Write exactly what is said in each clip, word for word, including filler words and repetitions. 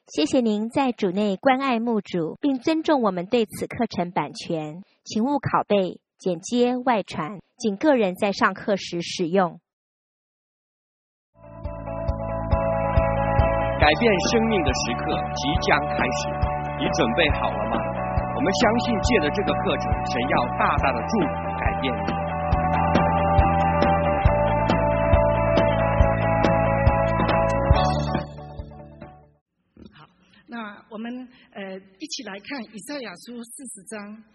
谢谢您在主内关爱牧主，并尊重我们对此课程版权，请勿拷贝、剪接、外传，仅个人在上课时使用。 改变生命的时刻即将开始，你准备好了吗？我们相信借着这个课程，神要大大的祝福改变你。 好，那我们呃一起来看以赛亚书四十章。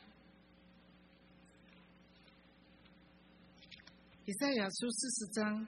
以赛亚书四十章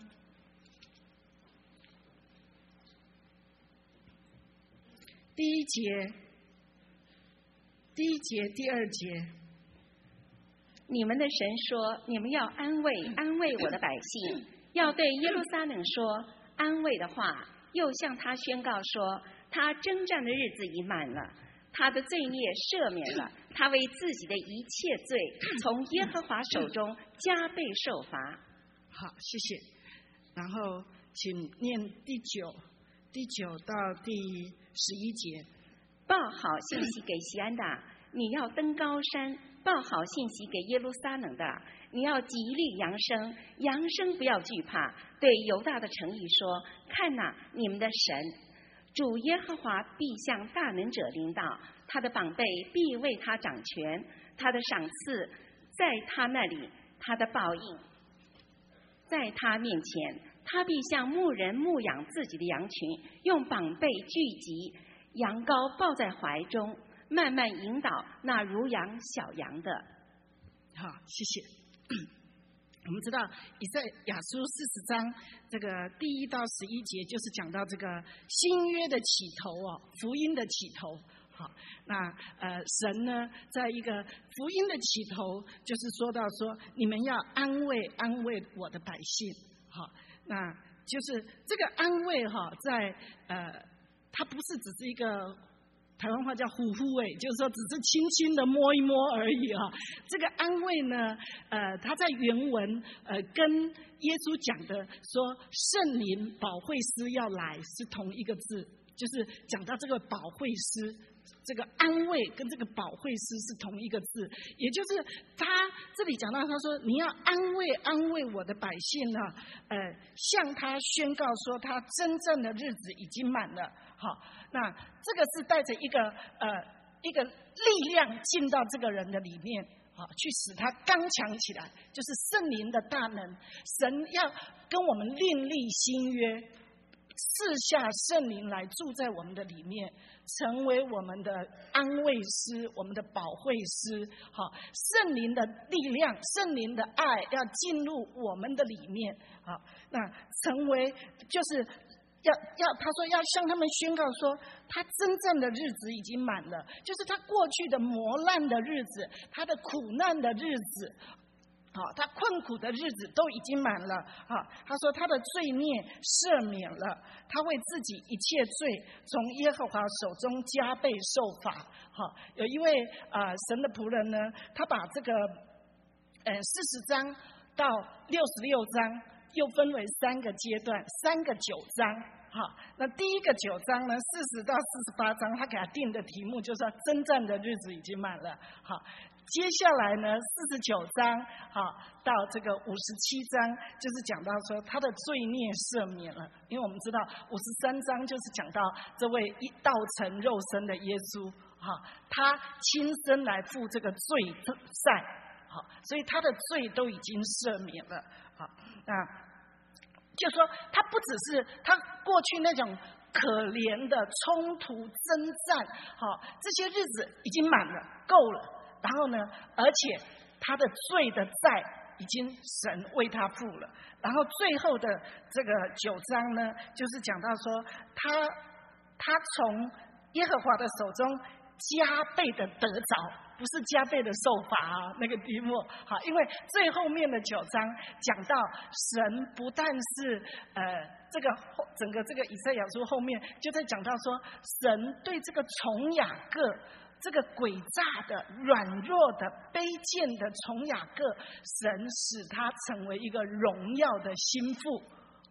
第一节、第一节、第二节。 你们的神说：“你们要安慰安慰我的百姓，要对耶路撒冷说安慰的话，又向他宣告说，他征战的日子已满了，他的罪孽赦免了，他为自己的一切罪从耶和华手中加倍受罚。” 好，谢谢。然后请念第九、第九到第十一节。 报好信息给西安的，你要登高山；报好信息给耶路撒冷的，你要极力扬声，扬声不要惧怕。对犹大的城邑说：看哪，你们的神主耶和华必向大能者领导，他的膀臂必为他掌权，他的赏赐在他那里，他的报应在他面前。他必像牧人牧养自己的羊群，用膀臂聚集羊羔，抱在怀中，慢慢引导那如养小羊的。 好，谢谢。我们知道以赛亚书四十章这个第一到十一节，就是讲到这个新约的起头哦，福音的起头。好，那呃，神呢，在一个福音的起头，就是说到说，你们要安慰安慰我的百姓。好，那就是这个安慰哈，在呃，它不是只是一个。台湾话叫呼呼哎，就是说只是轻轻的摸一摸而已啊。这个安慰呢，呃，它在原文呃跟耶稣讲的说圣灵保惠师要来是同一个字，就是讲到这个保惠师，这个安慰跟这个保惠师是同一个字，也就是他这里讲到他说你要安慰安慰我的百姓呢，呃，向他宣告说他真正的日子已经满了。好，那这个是带着一个呃一个力量进到这个人的里面，好，去使他刚强起来，就是圣灵的大能。神要跟我们另立新约，赐下圣灵来住在我们的里面，成为我们的安慰师，我们的保惠师。好，圣灵的力量，圣灵的爱要进入我们的里面。好，那成为就是。要要，他说要向他们宣告说，他真正的日子已经满了，就是他过去的磨难的日子，他的苦难的日子，好，他困苦的日子都已经满了。好，他说他的罪孽赦免了，他为自己一切罪从耶和华手中加倍受罚。好，有一位啊、呃、神的仆人呢，他把这个呃四十章到六十六章。又分为三个阶段，三个九章。好，那第一个九章呢，四十到四十八章，他给他定的题目就是说，征战的日子已经满了。好，接下来呢，四十九章，好，到这个五十七章，就是讲到说他的罪孽赦免了。因为我们知道五十三章就是讲到这位一道成肉身的耶稣，好，他亲身来负这个罪债，好，所以他的罪都已经赦免了。好，那就说他不只是他过去那种可怜的冲突征战，好，这些日子已经满了，够了。然后呢，而且他的罪的债已经神为他付了。然后最后的这个九章呢，就是讲到说他他从耶和华的手中加倍的得着，不是加倍的受罚啊，那个题目好，因为最后面的九章讲到神不但是呃这个整个这个以赛亚书后面就在讲到说，神对这个从雅各这个诡诈的、软弱的、卑贱的从雅各，神使他成为一个荣耀的心腹。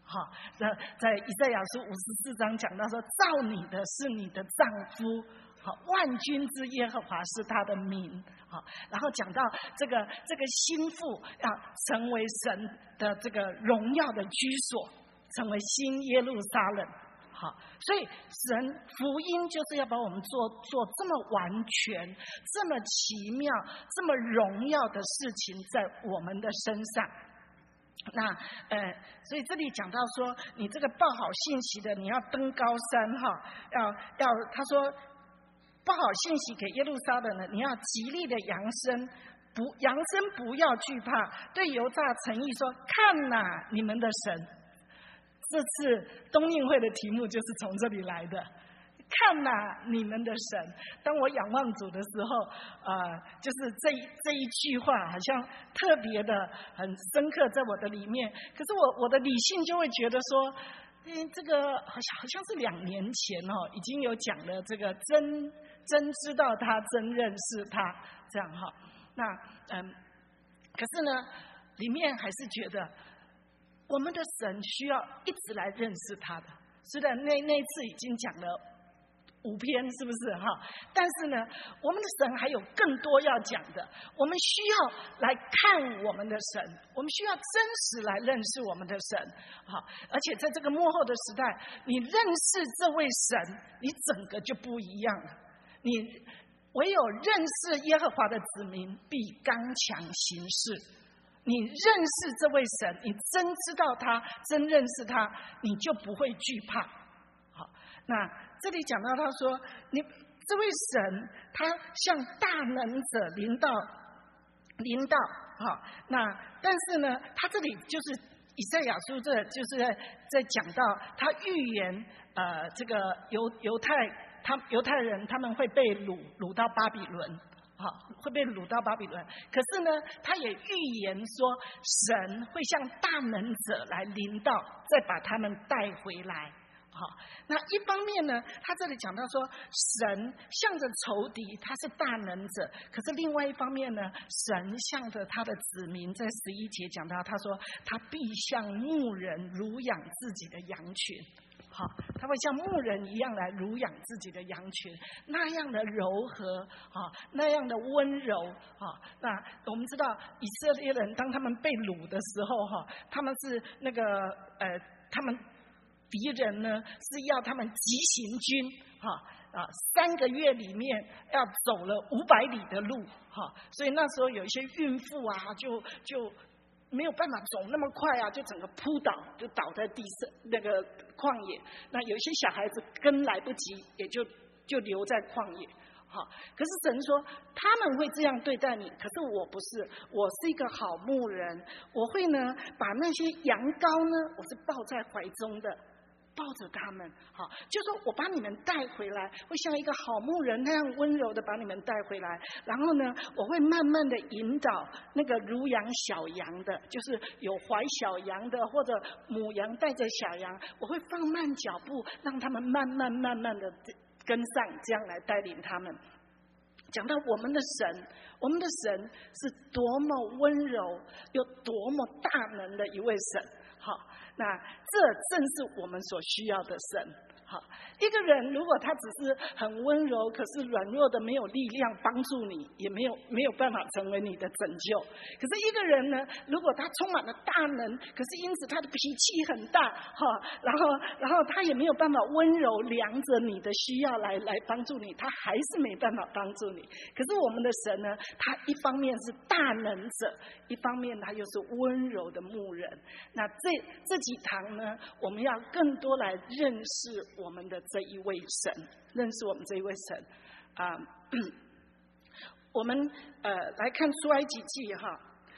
好，在在以赛亚书五十四章讲到说，造你的是你的丈夫，好，万军之耶和华是他的名，好，然后讲到这个这个心腹要成为神的这个荣耀的居所，成为新耶路撒冷。好，所以神福音就是要把我们做做这么完全、这么奇妙、这么荣耀的事情在我们的身上。那呃，所以这里讲到说，你这个报好信息的，你要登高山哈，要要他说报好信息给耶路撒冷的，你要极力的扬声，不扬声不要惧怕，对犹大诚意说，看哪，你们的神。这次冬令会的题目就是从这里来的，看哪，你们的神。当我仰望主的时候，呃，就是这这一句话好像特别的很深刻在我的里面。可是我我的理性就会觉得说，嗯，这个好像好像是两年前哦，已经有讲了这个真真知道他，真认识他这样哈。那嗯，可是呢，里面还是觉得。我们的神需要一直来认识他的，虽然那那次已经讲了五篇，是不是哈？但是呢，我们的神还有更多要讲的。我们需要来看我们的神，我们需要真实来认识我们的神。好，而且在这个幕后的时代，你认识这位神，你整个就不一样了。你唯有认识耶和华的子民，必刚强行事。你认识这位神，你真知道他，真认识他，你就不会惧怕。好，那这里讲到他说，你这位神，他像大能者临到，临到。好，那但是呢，他这里就是以赛亚书，这就是在在讲到他预言，呃，这个犹犹太他犹太人他们会被掳掳到巴比伦。好，会被掳到巴比伦。可是呢，他也预言说，神会像大能者来临到，再把他们带回来。好，那一方面呢，他这里讲到说，神向着仇敌，他是大能者；可是另外一方面呢，神向着他的子民，在十一节讲到，他说他必像牧人乳养自己的羊群。好，他会像牧人一样来乳养自己的羊群，那样的柔和，啊，那样的温柔，啊，那我们知道以色列人当他们被掳的时候，哈，他们是那个呃，他们敌人呢是要他们急行军，哈啊，三个月里面要走了五百里的路，哈，所以那时候有一些孕妇啊，就就。没有办法走那么快啊，就整个扑倒，就倒在地上那个旷野。那有一些小孩子跟来不及，也就就留在旷野。好，可是神说他们会这样对待你，可是我不是，我是一个好牧人，我会呢把那些羊羔呢，我是抱在怀中的。抱着他们，好，就说我把你们带回来，会像一个好牧人那样温柔的把你们带回来。然后呢，我会慢慢的引导那个乳养小羊的，就是有怀小羊的或者母羊带着小羊，我会放慢脚步，让他们慢慢慢慢的跟上，这样来带领他们。讲到我们的神，我们的神是多么温柔又多么大能的一位神。好，那这正是我们所需要的神。好，一个人如果他只是很温柔，可是软弱的没有力量帮助你，也没有没有办法成为你的拯救。可是一个人呢，如果他充满了大能，可是因此他的脾气很大，哈，然后然后他也没有办法温柔量着你的需要来来帮助你，他还是没办法帮助你。可是我们的神呢，他一方面是大能者，一方面他又是温柔的牧人。那这这几堂呢，我们要更多来认识我们的这一位神，认识我们这一位神啊、呃。我们呃来看出埃及记哈，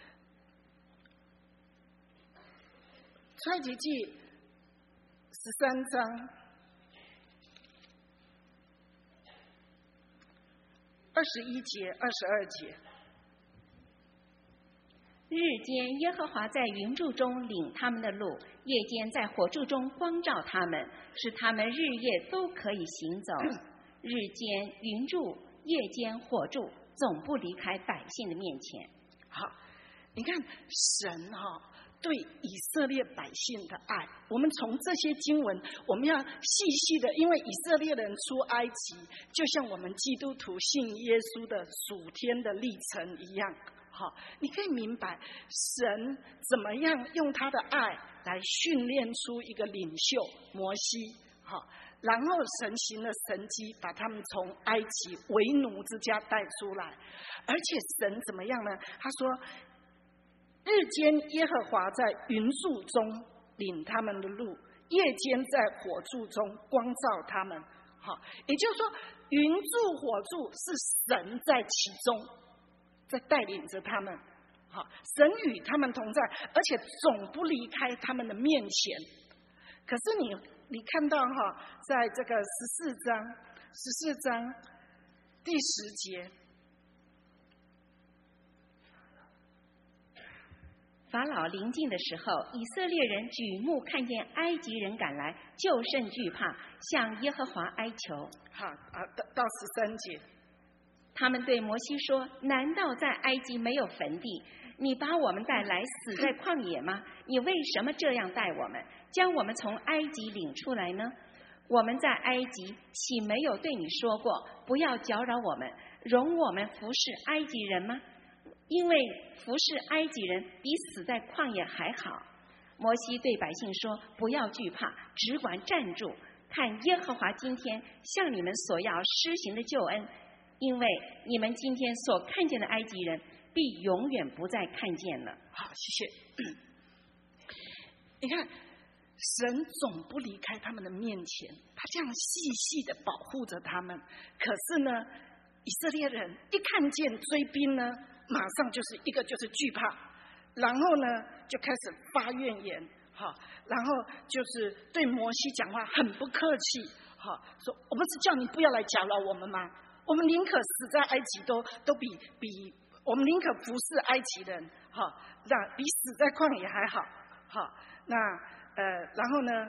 出埃及记十三章二十一节、二十二节。 日间耶和华在云柱中领他们的路，夜间在火柱中光照他们，使他们日夜都可以行走。日间云柱，夜间火柱，总不离开百姓的面前。 好，你看神哈、哦， 对以色列百姓的爱。我们从这些经文，我们要细细的，因为以色列人出埃及，就像我们基督徒信耶稣的属天的历程一样。好，你可以明白神怎么样用他的爱来训练出一个领袖摩西。好，然后神行了神迹，把他们从埃及为奴之家带出来。而且神怎么样呢？他说，日间耶和华在云柱中领他们的路，夜间在火柱中光照他们。好，也就是说，云柱火柱是神在其中，在带领着他们。好，神与他们同在，而且总不离开他们的面前。可是你你看到哈，在这个十四章十四章第十节， 法老临近的时候，以色列人举目看见埃及人赶来，就甚惧怕，向耶和华哀求。 好啊，到到十三节， 他们对摩西说：“难道在埃及没有坟地？你把我们带来死在旷野吗？你为什么这样待我们，将我们从埃及领出来呢？我们在埃及岂没有对你说过，不要搅扰我们，容我们服侍埃及人吗？因为服侍埃及人比死在旷野还好。”摩西对百姓说：“不要惧怕，只管站住，看耶和华今天向你们所要施行的救恩，因为你们今天所看见的埃及人，必永远不再看见了。” 好，谢谢。你看，神总不离开他们的面前，他这样细细的保护着他们。可是呢，以色列人一看见追兵呢，马上就是一个就是惧怕，然后呢就开始发怨言，好，然后就是对摩西讲话很不客气，好，说我不是叫你不要来搅扰我们吗？我们宁可死在埃及都都比比我们宁可服侍埃及人，好，那比死在旷野还好，好，那呃，然后呢，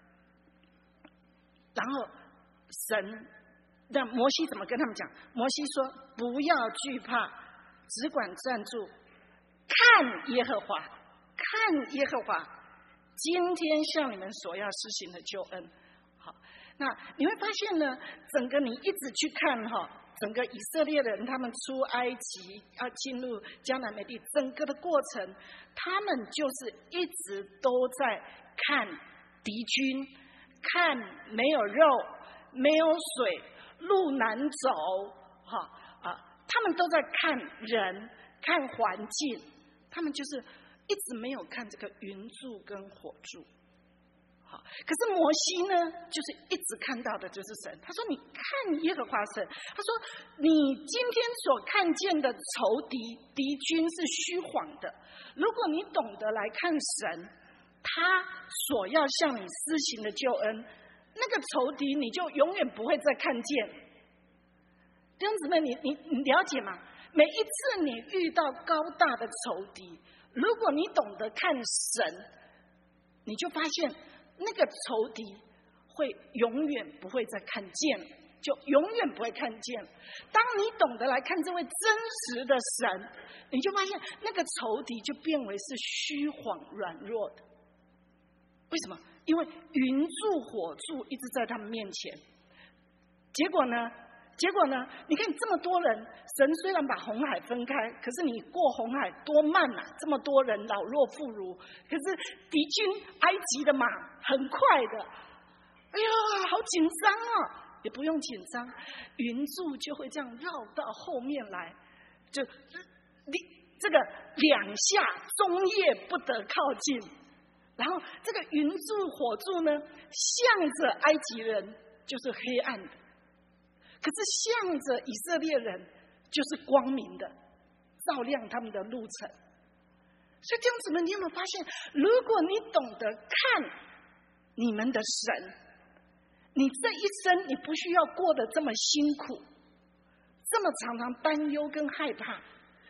然后神那摩西怎么跟他们讲？摩西说：“不要惧怕，只管站住，看耶和华，看耶和华，今天向你们所要施行的救恩。”好，那你会发现呢，整个你一直去看哈，整个以色列人他们出埃及要进入迦南美地，整个的过程，他们就是一直都在看敌军，看没有肉，没有水，路难走，哈啊，他们都在看人，看环境，他们就是一直没有看这个云柱跟火柱。好，可是摩西呢，就是一直看到的就是神。他说：“你看耶和华神。”他说：“你今天所看见的仇敌敌军是虚晃的。如果你懂得来看神，他所要向你施行的救恩，那个仇敌你就永远不会再看见。”弟兄姊妹，你你你了解吗？每一次你遇到高大的仇敌，如果你懂得看神，你就发现那个仇敌会永远不会再看见，就永远不会看见。当你懂得来看这位真实的神，你就发现那个仇敌就变为是虚晃软弱的。为什么？因为云柱火柱一直在他们面前。结果呢？结果呢？你看这么多人，神虽然把红海分开，可是你过红海多慢啊！这么多人老弱妇孺，可是敌军埃及的马很快的，哎呀，好紧张啊！也不用紧张，云柱就会这样绕到后面来，就你这个两下中夜不得靠近。然后这个云柱火柱呢，向着埃及人就是黑暗的。可是向着以色列人就是光明的，照亮他们的路程。所以这样子们，你有没有发现，如果你懂得看你们的神，你这一生你不需要过得这么辛苦，这么常常担忧跟害怕。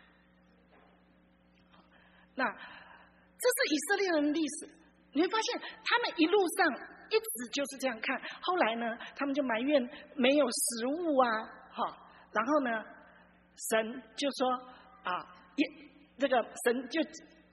那这是以色列人的历史，你会发现他们一路上一直就是这样看。后来呢，他们就埋怨没有食物啊，哈，然后呢，神就说啊，也这个神就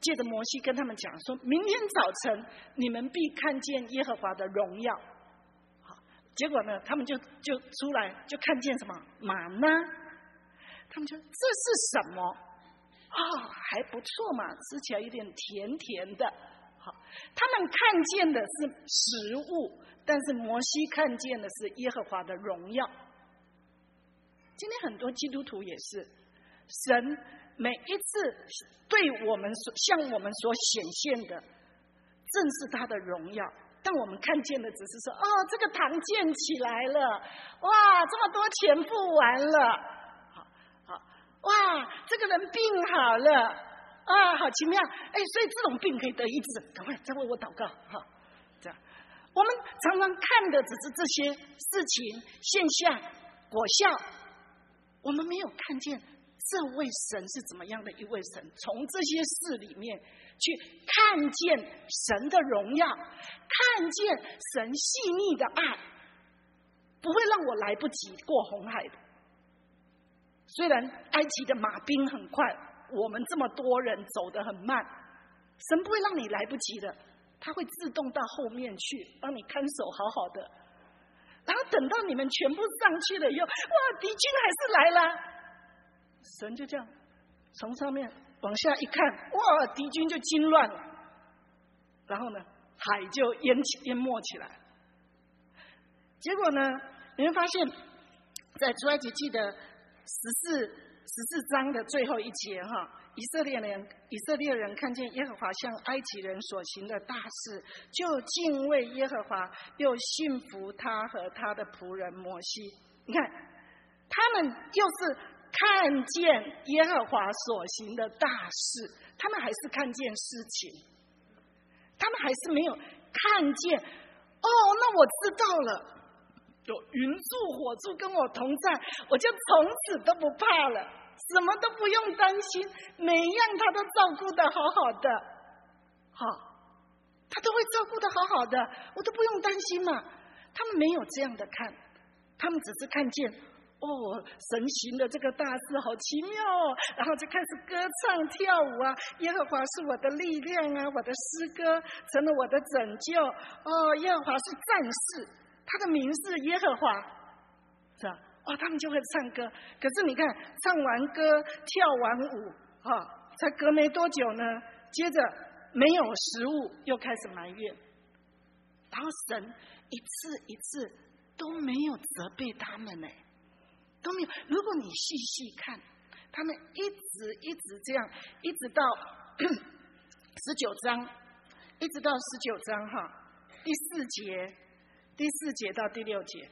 借着摩西跟他们讲说，明天早晨你们必看见耶和华的荣耀。好，结果呢，他们就就出来就看见什么玛纳，他们就这是什么啊、哦？还不错嘛，吃起来有点甜甜的。好，他们看见的是食物，但是摩西看见的是耶和华的荣耀。今天很多基督徒也是，神每一次对我们所向我们所显现的，正是他的荣耀。但我们看见的只是说，哦，这个堂建起来了，哇，这么多钱付完了，好，好，哇，这个人病好了，啊，好奇妙，哎，所以这种病可以得医治，赶快再为我祷告，哈，这样。我们常常看的只是这些事情、现象、果效，我们没有看见这位神是怎么样的一位神，从这些事里面去看见神的荣耀，看见神细腻的爱，不会让我来不及过红海的。虽然埃及的马兵很快，我们这么多人走得很慢，神不会让你来不及的，他会自动到后面去帮你看守好好的。然后等到你们全部上去了以后，哇，敌军还是来了，神就这样从上面往下一看，哇，敌军就惊乱了，然后呢，海就淹起淹没起来。结果呢，你会发现在出埃及记的十四十四章的最后一节哈，以色列人以色列人看见耶和华向埃及人所行的大事，就敬畏耶和华，又信服他和他的仆人摩西。你看，他们又是看见耶和华所行的大事，他们还是看见事情，他们还是没有看见。哦，那我知道了，有云柱火柱跟我同在，我就从此都不怕了，什么都不用担心，每样他都照顾得好好的，好，他都会照顾得好好的，我都不用担心嘛。他们没有这样的看，他们只是看见哦，神行的这个大事好奇妙哦，然后就开始歌唱跳舞啊，耶和华是我的力量啊，我的诗歌成了我的拯救哦，耶和华是战士，他的名是耶和华，是吧？哦，他们就会唱歌。可是你看，唱完歌跳完舞哈、哦，才隔没多久呢，接着没有食物，又开始埋怨，然后神一次一次都没有责备他们呢，都没有。如果你细细看，他们一直一直这样，一直到十九章，一直到十九章哈，第四节，第四节到第六节。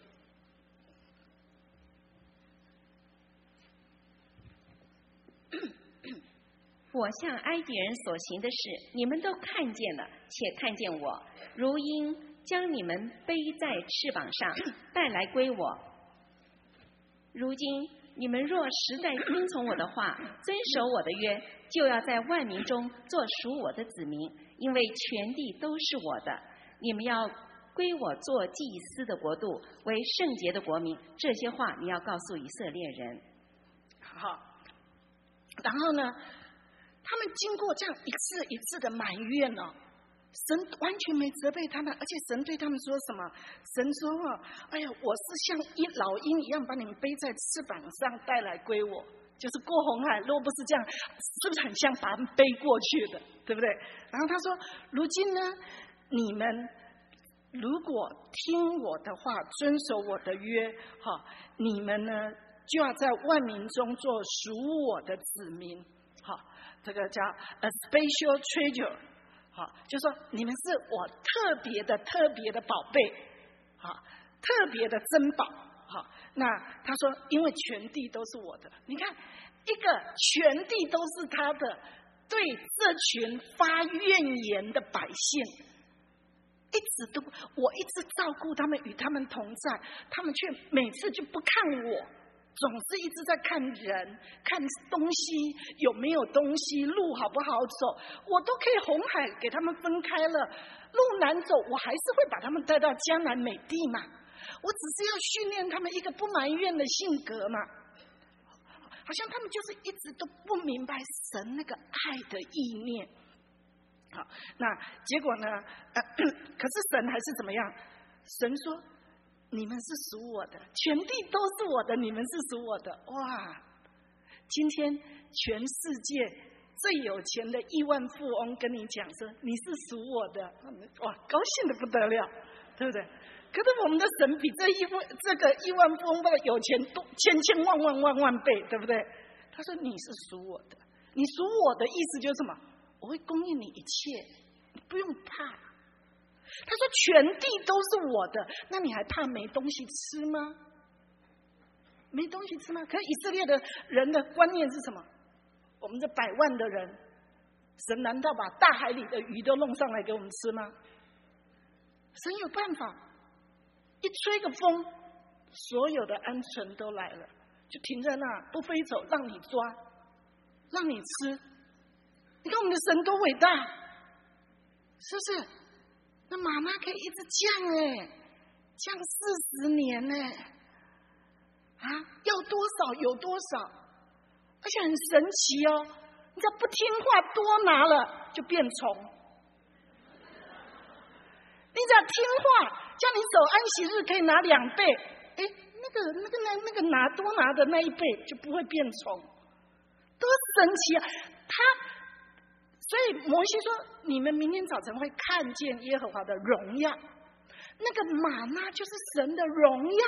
我向埃及人所行的事，你们都看见了，且看见我，如鹰将你们背在翅膀上，带来归我。如今你们若实在听从我的话，遵守我的约，就要在万民中做属我的子民，因为全地都是我的。你们要归我做祭司的国度，为圣洁的国民。这些话你要告诉以色列人。 好，然后呢，他们经过这样一次一次的埋怨哦，神完全没责备他们，而且神对他们说什么？神说啊，哎呀，我是像一老鹰一样把你们背在翅膀上带来归我，就是过红海。如果不是这样，是不是很像把他们背过去的，对不对？然后他说，如今呢，你们如果听我的话，遵守我的约，哈，你们呢就要在万民中做属我的子民，好，这个叫 a special treasure， 好，就说你们是我特别的、特别的宝贝，好，特别的珍宝，好。那他说，因为全地都是我的，你看，一个全地都是他的，对这群发怨言的百姓，一直都，我一直照顾他们，与他们同在，他们却每次就不看我。总是一直在看人，看东西有没有东西，路好不好走，我都可以红海给他们分开了，路难走，我还是会把他们带到迦南美地嘛，我只是要训练他们一个不埋怨的性格嘛。好像他们就是一直都不明白神那个爱的意念， 好，那结果呢？呃、可是神还是怎么样？神说：“你们是属我的，全地都是我的，你们是属我的。”哇！今天全世界最有钱的亿万富翁跟你讲说你是属我的，哇，高兴的不得了，对不对？可是我们的神比这亿万这个亿万富翁的有钱多千千万万万万倍，对不对？他说你是属我的，你属我的意思就是什么？我会供应你一切，你不用怕。他说全地都是我的，那你还怕没东西吃吗？没东西吃吗？可是以色列的人的观念是什么？我们这百万的人，神难道把大海里的鱼都弄上来给我们吃吗？神有办法，一吹个风，所有的鹌鹑都来了，就停在那不飞走，让你抓，让你吃。你看我们的神多伟大，是不是？那妈妈可以一直降哎，降四十年哎，啊，要多少有多少，而且很神奇哦。你只要不听话，多拿了就变虫。你只要听话，叫你守安息日可以拿两倍，哎，那个那个那那个拿多拿的那一倍就不会变虫，多神奇啊！他。所以摩西说：“你们明天早晨会看见耶和华的荣耀，那个玛纳就是神的荣耀，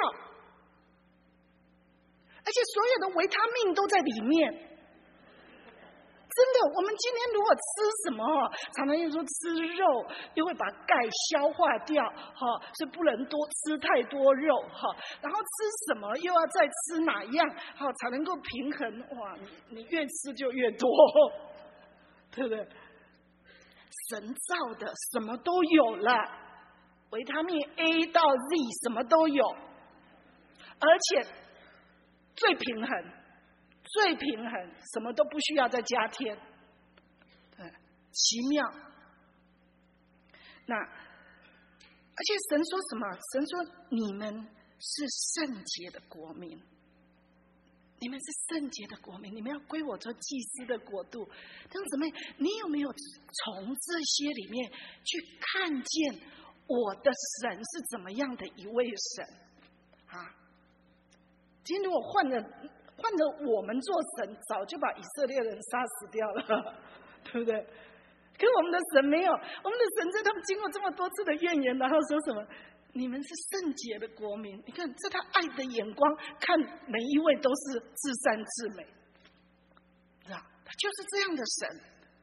而且所有的维他命都在里面。真的，我们今天如果吃什么，常常又说吃肉，又会把钙消化掉，哈，所以不能多吃太多肉，哈。然后吃什么又要再吃哪样，好才能够平衡？哇，你你越吃就越多。”对不对？神造的什么都有了，维他命 A 到 Z 什么都有，而且最平衡，最平衡，什么都不需要再加添，对，奇妙。那而且神说什么？神说你们是圣洁的国民。你们是圣洁的国民，你们要归我做祭司的国度。弟兄姊妹，你有没有从这些里面去看见我的神是怎么样的一位神啊？今天如果换着换着我们做神，早就把以色列人杀死掉了，对不对？可是我们的神没有，我们的神在他们经过这么多次的怨言，然后说什么？你们是圣洁的国民，你看这他爱的眼光，看每一位都是至善至美，知道？他就是这样的神。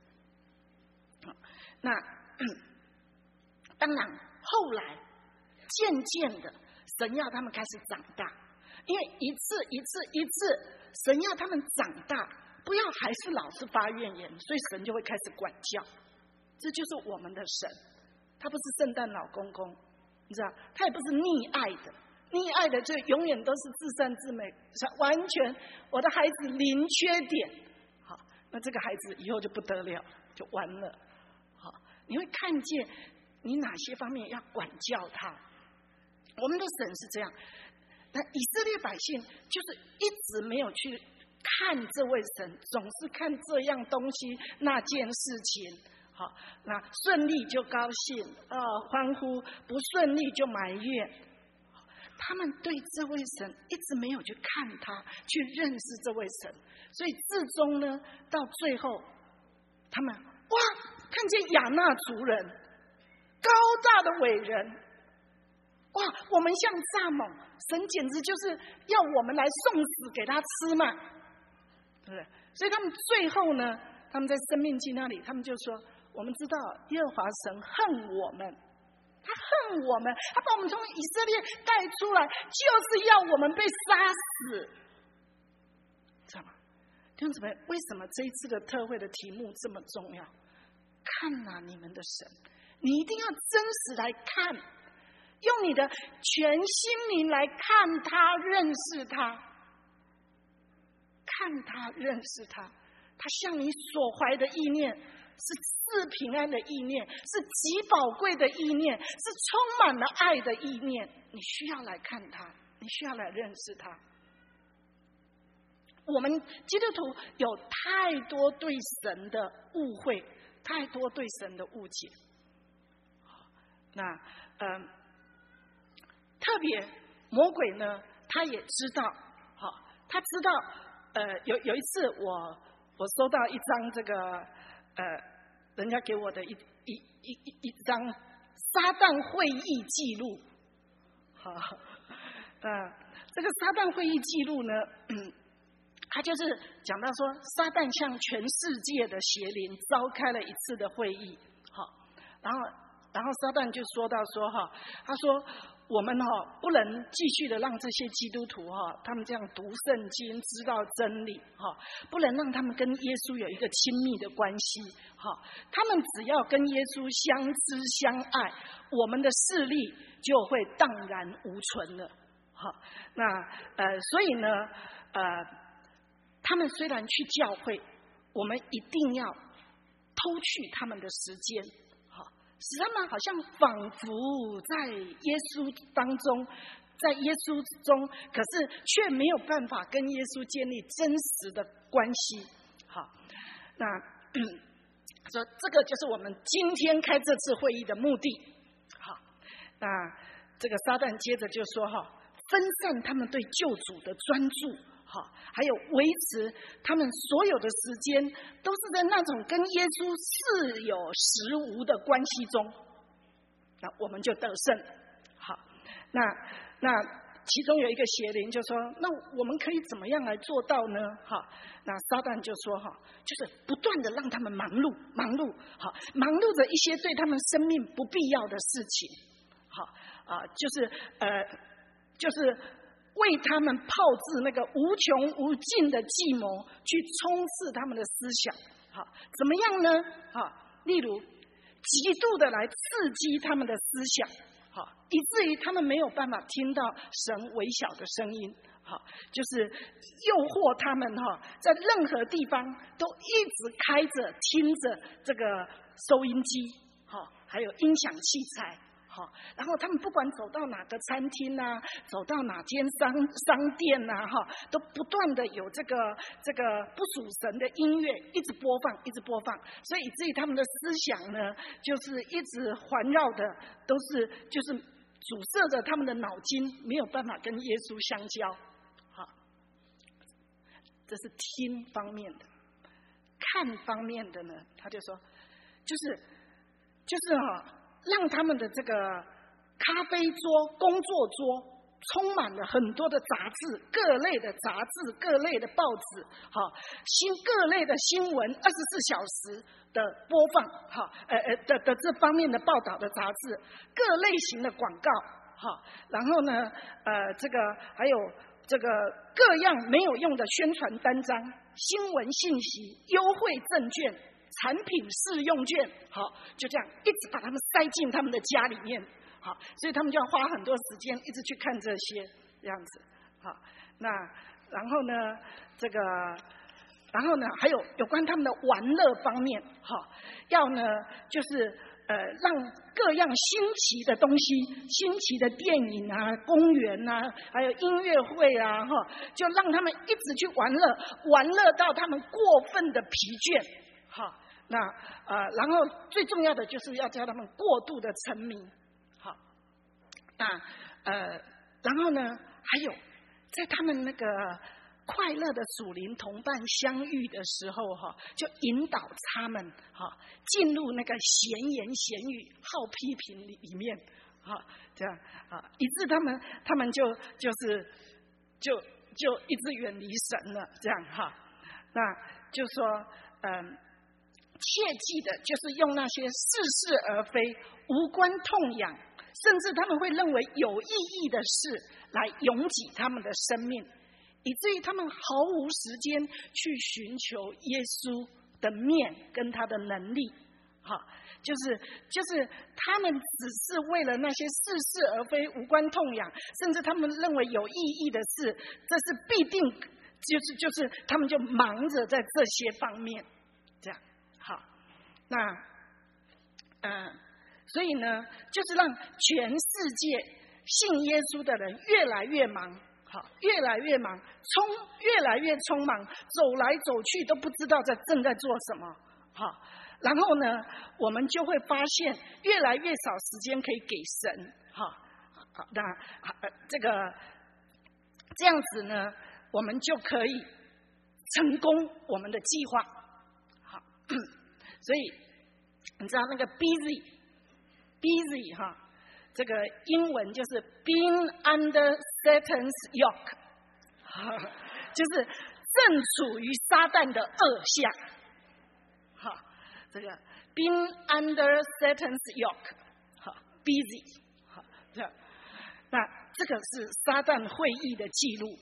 那当然，后来渐渐的，神要他们开始长大，因为一次一次一次，神要他们长大，不要还是老是发怨言，所以神就会开始管教。这就是我们的神，他不是圣诞老公公。你知道，他也不是溺爱的，溺爱的就永远都是至善至美，完全我的孩子零缺点。好，那这个孩子以后就不得了，就完了。好，你会看见你哪些方面要管教他。我们的神是这样，那以色列百姓就是一直没有去看这位神，总是看这样东西那件事情。好，那顺利就高兴，呃，欢呼；不顺利就埋怨。他们对这位神一直没有去看他，去认识这位神，所以至终呢，到最后，他们哇，看见亚纳族人高大的伟人，哇，我们像蚱蜢，神简直就是要我们来送死给他吃嘛，对不对？所以他们最后呢，他们在申命记那里，他们就说。我们知道耶和华神恨我们，他恨我们，他把我们从以色列带出来，就是要我们被杀死，知道吗？弟兄姊妹，为什么这一次的特会的题目这么重要？看啊，你们的神，你一定要真实来看，用你的全心灵来看他，认识他，看他，认识他，他向你所怀的意念。是赐平安的意念，是极宝贵的意念，是充满了爱的意念。你需要来看他，你需要来认识他。我们基督徒有太多对神的误会， 太多对神的误解。那嗯、呃，特别魔鬼呢，他也知道，好，他知道，呃，有有一次我我收到一张这个呃，人家给我的一一一一一张撒旦会议记录，好，呃，这个撒旦会议记录呢，嗯，他就是讲到说，撒旦向全世界的邪灵召开了一次的会议，好，然后然后撒旦就说到说哈，他说我们哈不能继续的让这些基督徒哈，他们这样读圣经，知道真理哈，不能让他们跟耶稣有一个亲密的关系哈，他们只要跟耶稣相知相爱，我们的势力就会荡然无存了。好，那呃，所以呢，呃，他们虽然去教会，我们一定要偷去他们的时间，好，使他们好像仿佛在耶稣当中，在耶稣中，可是却没有办法跟耶稣建立真实的关系。好，那说这个就是我们今天开这次会议的目的。好，那这个撒旦接着就说哈。分散他们对救主的专注，好，还有维持他们所有的时间都是在那种跟耶稣似有实无的关系中，那我们就得胜。好，那那其中有一个邪灵就说：“那我们可以怎么样来做到呢？”好，那撒旦就说：“哈，就是不断的让他们忙碌，忙碌，好，忙碌着一些对他们生命不必要的事情，好啊，就是呃。”就是为他们炮制那个无穷无尽的计谋，去冲刺他们的思想。好，怎么样呢？好，例如极度的来刺激他们的思想，好，以至于他们没有办法听到神微小的声音。好，就是诱惑他们哈，在任何地方都一直开着听着这个收音机，好，还有音响器材。好，然后他们不管走到哪个餐厅啊，走到哪间商商店啊，哈，都不断的有这个这个不属神的音乐一直播放，一直播放，所以以至于他们的思想呢，就是一直环绕的都是就是阻塞着他们的脑筋，没有办法跟耶稣相交。好，这是听方面的，看方面的呢，他就说，就是就是哈。让他们的这个咖啡桌、工作桌充满了很多的杂志，各类的杂志、各类的报纸，好，新各类的新闻，二十四小时的播放，好，呃呃的的这方面的报道的杂志，各类型的广告，好，然后呢，呃，这个还有这个各样没有用的宣传单张、新闻信息、优惠证券。产品试用券，好，就这样一直把他们塞进他们的家里面，好，所以他们就要花很多时间一直去看这些这样子，好，那然后呢，这个，然后呢，还有有关他们的玩乐方面，好，要呢就是呃让各样新奇的东西、新奇的电影啊、公园啊，还有音乐会啊，哈，就让他们一直去玩乐，玩乐到他们过分的疲倦。好，那呃，然后最重要的就是要叫他们过度的沉迷。好，那呃，然后呢，还有在他们那个快乐的属灵同伴相遇的时候，哈，就引导他们哈进入那个闲言闲语、好批评里里面，好，这样啊，以致他们他们就就是就就一直远离神了，这样哈，那就说嗯。切记的就是用那些似是而非、无关痛痒，甚至他们会认为有意义的事来拥挤他们的生命，以至于他们毫无时间去寻求耶稣的面跟他的能力。好，就是就是他们只是为了那些似是而非、无关痛痒，甚至他们认为有意义的事，这是必定，就是就是他们就忙着在这些方面，这样。好，那呃，所以呢，就是让全世界信耶稣的人越来越忙，好，越来越忙，匆越来越匆忙，走来走去都不知道在正在做什么，好， 然后呢，我们就会发现越来越少时间可以给神，哈，好，那呃这个这样子呢，我们就可以成功我们的计划，好，所以你知道那个 busy busy 哈，这个英文就是 being under Satan's yoke， 就是正处于撒旦的恶下，哈，这个 being under Satan's yoke， 好 busy， 好，这样，那这个是撒旦会议的记录。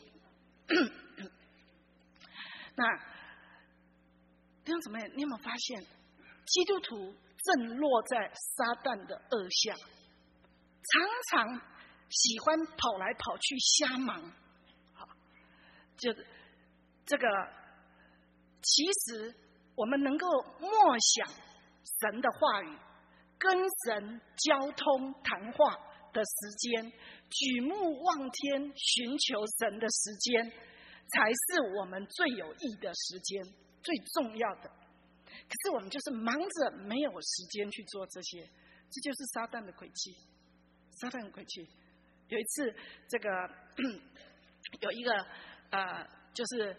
那弟兄姊妹，你有没有发现，基督徒正落在撒旦的恶下，常常喜欢跑来跑去瞎忙，好，就这个，其实我们能够默想神的话语，跟神交通谈话的时间，举目望天寻求神的时间，才是我们最有益的时间，最重要的。可是我们就是忙着没有时间去做这些，这就是撒旦的诡计。撒旦的诡计。有一次，这个有一个呃，就是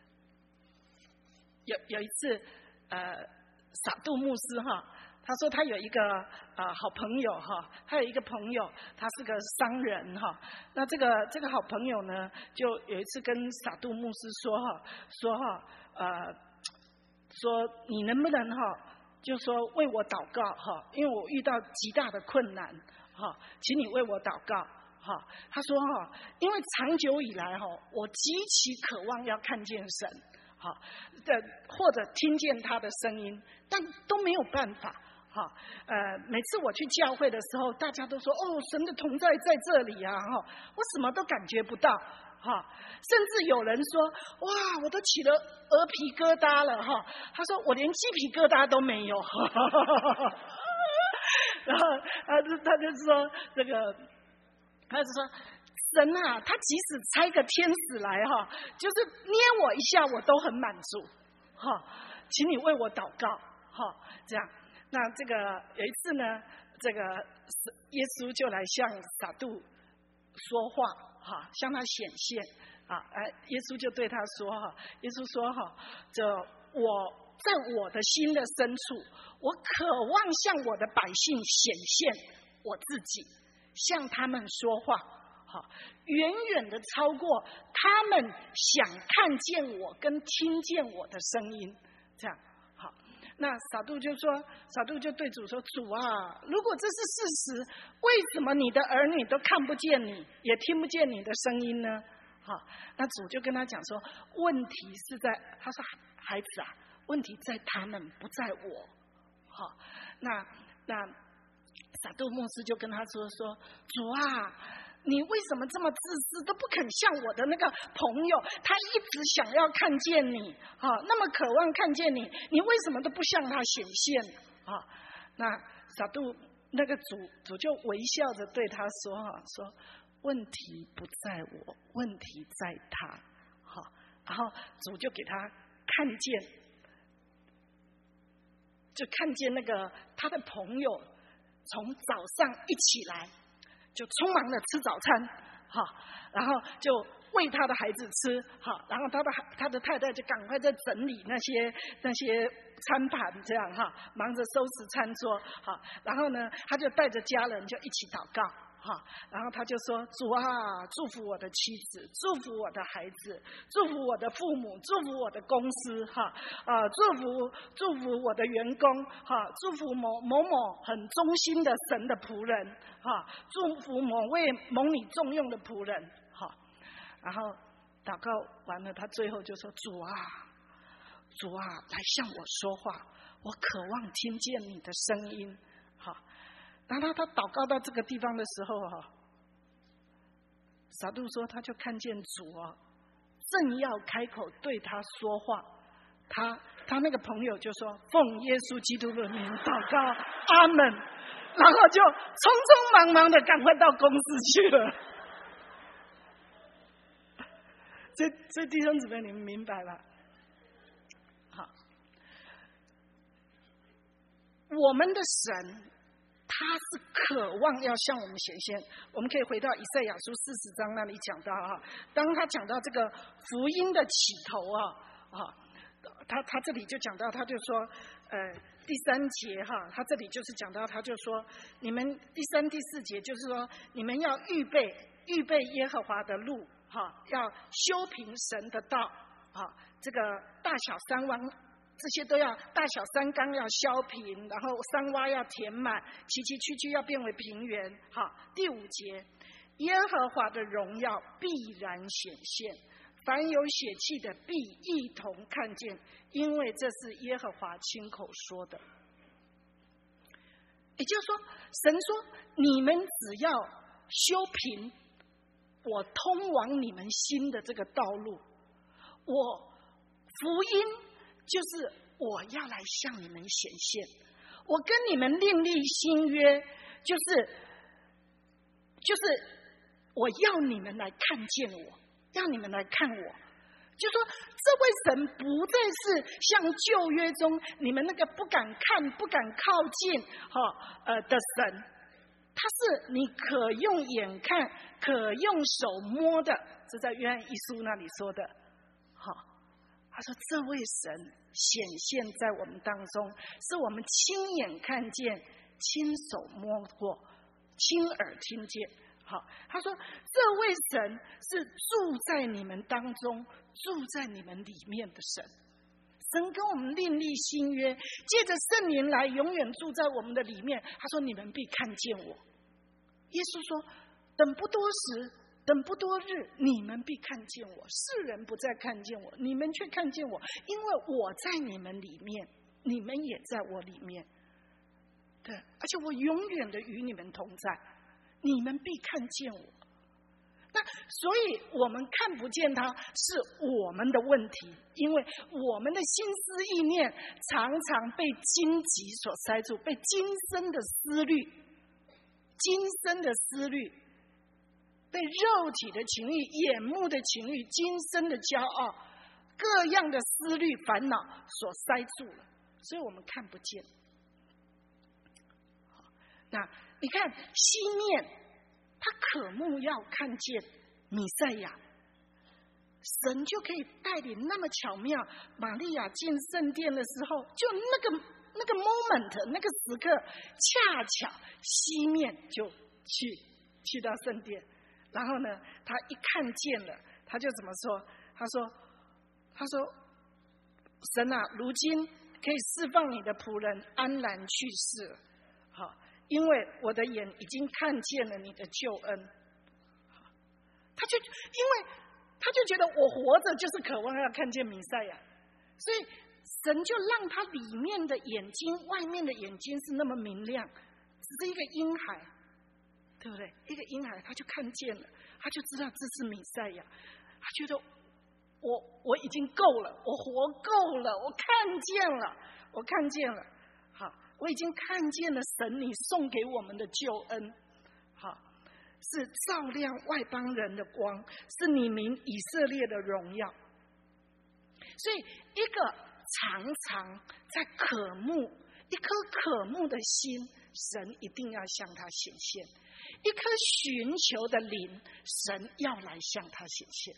有有一次呃，撒杜牧师哈，他说他有一个呃好朋友哈，他有一个朋友，他是个商人哈。那这个这个好朋友呢，就有一次跟撒杜牧师说哈，说哈呃，说你能不能哈，就说为我祷告哈，因为我遇到极大的困难哈，请你为我祷告哈。他说哈，因为长久以来哈，我极其渴望要看见神。好，的或者听见他的声音，但都没有办法。哈，呃，每次我去教会的时候，大家都说哦，神的同在在这里啊，哈，我什么都感觉不到，哈，甚至有人说，哇，我都起了鹅皮疙瘩了，哈，他说我连鸡皮疙瘩都没有，哈哈哈哈然后他就他就说这个，他就说。神啊，他即使差个天使来哈，就是捏我一下，我都很满足哈。请你为我祷告哈，这样。那这个有一次呢，这个耶稣就来向撒杜说话哈，向他显现啊。哎，耶稣就对他说哈，耶稣说哈，这我在我的心的深处，我渴望向我的百姓显现我自己，向他们说话。好，远远的超过他们想看见我跟听见我的声音，这样好。那撒杜就说，撒杜就对主说：“主啊，如果这是事实，为什么你的儿女都看不见你，也听不见你的声音呢？”好，那主就跟他讲说：“问题是在，他说孩子啊，问题在他们，不在我。”好，那那撒杜牧师就跟他说：“说主啊。”你为什么这么自私，都不肯像我的那个朋友，他一直想要看见你啊，那么渴望看见你，你为什么都不向他显现啊？那撒杜那个主主就微笑着对他说哈，说问题不在我，问题在他。好，然后主就给他看见，就看见那个他的朋友从早上一起来。就匆忙的吃早餐，哈，然后就喂他的孩子吃，哈，然后他的他的太太就赶快在整理那些那些餐盘，这样哈，忙着收拾餐桌，哈，然后呢，他就带着家人就一起祷告，哈，然后他就说：“主啊，祝福我的妻子，祝福我的孩子，祝福我的父母，祝福我的公司，哈啊，祝福祝福我的员工，哈，祝福某某某很忠心的神的仆人。”哈，祝福某位蒙你重用的仆人，哈，然后祷告完了，他最后就说：“主啊，主啊，来向我说话，我渴望听见你的声音。”哈，然后他祷告到这个地方的时候，哈，撒杜说他就看见主啊，正要开口对他说话，他他那个朋友就说：“奉耶稣基督的名祷告，阿门。”然后就匆匆忙忙的赶快到公司去了。这这弟兄姊妹，你们明白了？好， 我们的神他是渴望要向我们显现。我们可以回到以赛亚书四十章那里讲到啊，当他讲到这个福音的起头啊啊，他他这里就讲到，他就说呃第三节哈，他这里就是讲到，他就说你们第三第四节就是说你们要预备预备耶和华的路哈，要修平神的道啊，这个大小山湾。这些都要大小山冈要削平，然后山洼要填满，崎崎岖岖要变为平原。好，第五节，耶和华的荣耀必然显现，凡有血气的必一同看见，因为这是耶和华亲口说的。也就是说，神说你们只要修平我通往你们心的这个道路，我福音就是我要来向你们显现，我跟你们另立新约，就是就是我要你们来看见我，要你们来看我。就说这位神不再是像旧约中你们那个不敢看、不敢靠近哈呃的神，他是你可用眼看、可用手摸的，这在约翰一书那里说的。好，他说这位神显现在我们当中，是我们亲眼看见、亲手摸过、亲耳听见。好，他说这位神是住在你们当中、住在你们里面的神。神跟我们另立新约，借着圣灵来永远住在我们的里面。他说你们必看见我。耶稣说等不多时，等不多日，你们必看见我。世人不再看见我，你们却看见我，因为我在你们里面，你们也在我里面。对，而且我永远的与你们同在，你们必看见我。那所以我们看不见他是我们的问题，因为我们的心思意念常常被荆棘所塞住，被今生的思虑今生的思虑，被肉体的情欲、眼目的情欲、今生的骄傲、各样的思虑烦恼所塞住了，所以我们看不见。那你看西面他渴慕要看见弥赛亚，神就可以带领那么巧妙。玛利亚进圣殿的时候，就那个那个 moment 那个时刻，恰巧西面就去去到圣殿，然后呢他一看见了，他就怎么说？他说他说神啊，如今可以释放你的仆人安然去世了，好，因为我的眼已经看见了你的救恩。他就因为他就觉得我活着就是渴望要看见弥赛亚，所以神就让他里面的眼睛、外面的眼睛是那么明亮，只是一个婴孩，对不对？一个婴孩他就看见了，他就知道这是弥赛亚，他觉得我我已经够了，我活够了，我看见了，我看见了，好，我已经看见了神你送给我们的救恩，好，是照亮外邦人的光，是你民以色列的荣耀。所以一个常常在渴慕，一颗渴慕的心，神一定要向他显现；一颗寻求的灵，神要来向他显现。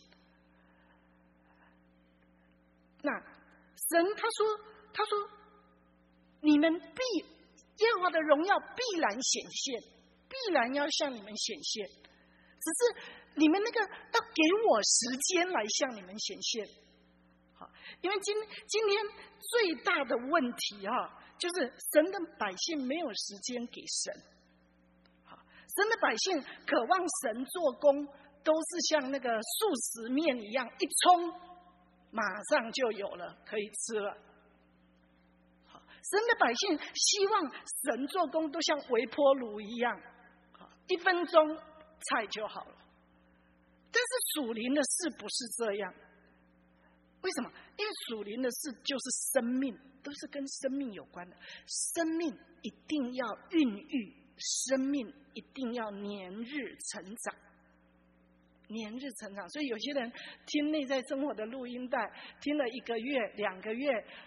那神他说他说你们必耶和华的荣耀必然显现，必然要向你们显现，只是你们那个要给我时间来向你们显现。好，因为今今天最大的问题啊，就是神的百姓没有时间给神。好，神的百姓渴望神做工，都是像那个速食面一样，一冲马上就有了，可以吃了。好，神的百姓希望神做工都像微波炉一样，一分钟菜就好了。但是属灵的事不是这样，为什么？因为属灵的事就是生命，都是跟生命有关的。生命一定要孕育，生命一定要年日成长，年日成长。所以有些人听内在生活的录音带，听了一个月、两个月，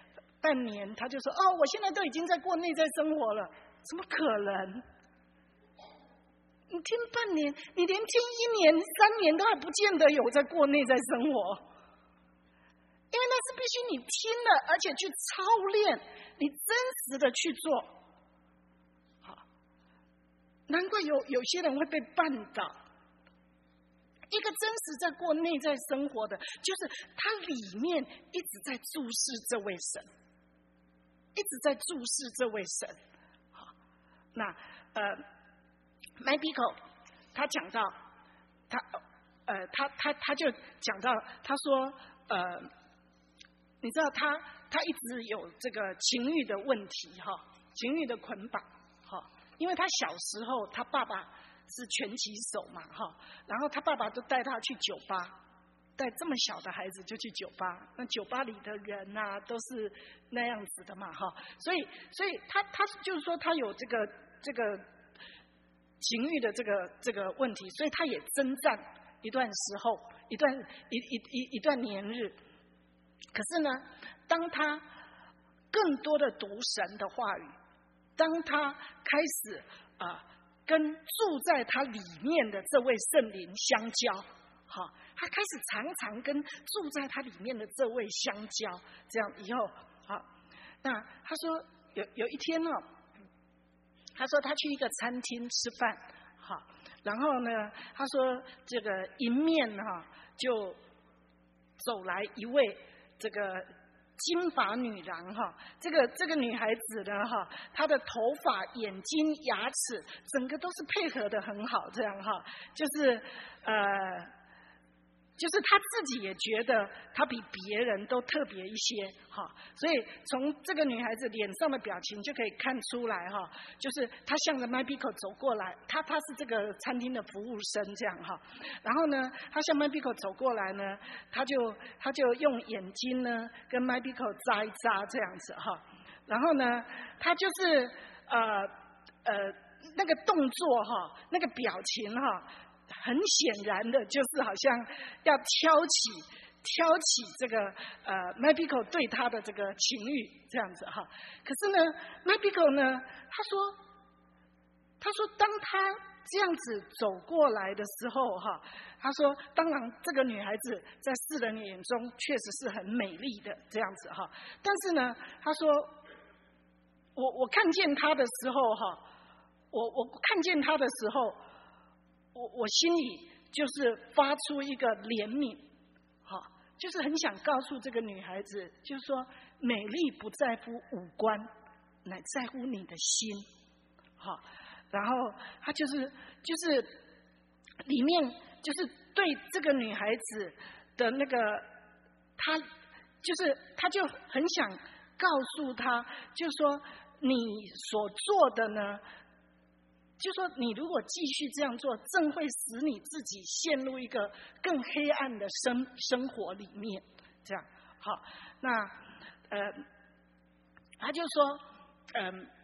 半年，他就说：“哦，我现在都已经在过内在生活了。”怎么可能？你听半年，你连听一年、三年都还不见得有在过内在生活，因为那是必须你听了，而且去操练，你真实的去做。好，难怪有有些人会被绊倒。一个真实在过内在生活的，就是他里面一直在注视这位神，一直在注视这位神。好，那呃。麦比口他讲到他呃他他他就讲到他说呃你知道他他一直有这个情欲的问题哈，情欲的捆绑哈，因为他小时候他爸爸是拳击手嘛哈，然后他爸爸都带他去酒吧，带这么小的孩子就去酒吧，那酒吧里的人呐、啊、都是那样子的嘛哈，所以所以他他就是说他有这个这个。情欲的这个这个问题，所以他也征战一段时候，一段一一一一段年日。可是呢，当他更多的读神的话语，当他开始啊、呃、跟住在他里面的这位圣灵相交，好，他开始常常跟住在他里面的这位相交，这样以后好，那他说有有一天呢、哦。他说他去一个餐厅吃饭，好，然后呢，他说这个迎面哈就走来一位这个金发女郎哈，这个这个女孩子呢哈，她的头发、眼睛、牙齿，整个都是配合的很好，这样哈，就是呃。就是他自己也觉得他比别人都特别一些哈，所以从这个女孩子脸上的表情就可以看出来哈，就是她向着麦比口走过来，她她是这个餐厅的服务生这样哈，然后呢，她向麦比口走过来呢，她就她就用眼睛呢跟麦比口眨一眨这样子哈，然后呢，她就是呃呃那个动作哈，那个表情哈。很显然的，就是好像要挑起挑起这个呃麦比口对他的这个情欲这样子哈。可是呢，麦比口呢，他说他说当他这样子走过来的时候哈，他说当然这个女孩子在世人眼中确实是很美丽的这样子哈，但是呢，他说我我看见她的时候哈，我我看见她的时候。我我心里就是发出一个怜悯，哈，就是很想告诉这个女孩子，就是说，美丽不在乎五官，乃在乎你的心，哈。然后他就是就是里面就是对这个女孩子的那个，他就是他就很想告诉她，就是说你所做的呢。就说你如果继续这样做，正会使你自己陷入一个更黑暗的生生活里面。这样好，那呃，他就说，嗯、呃，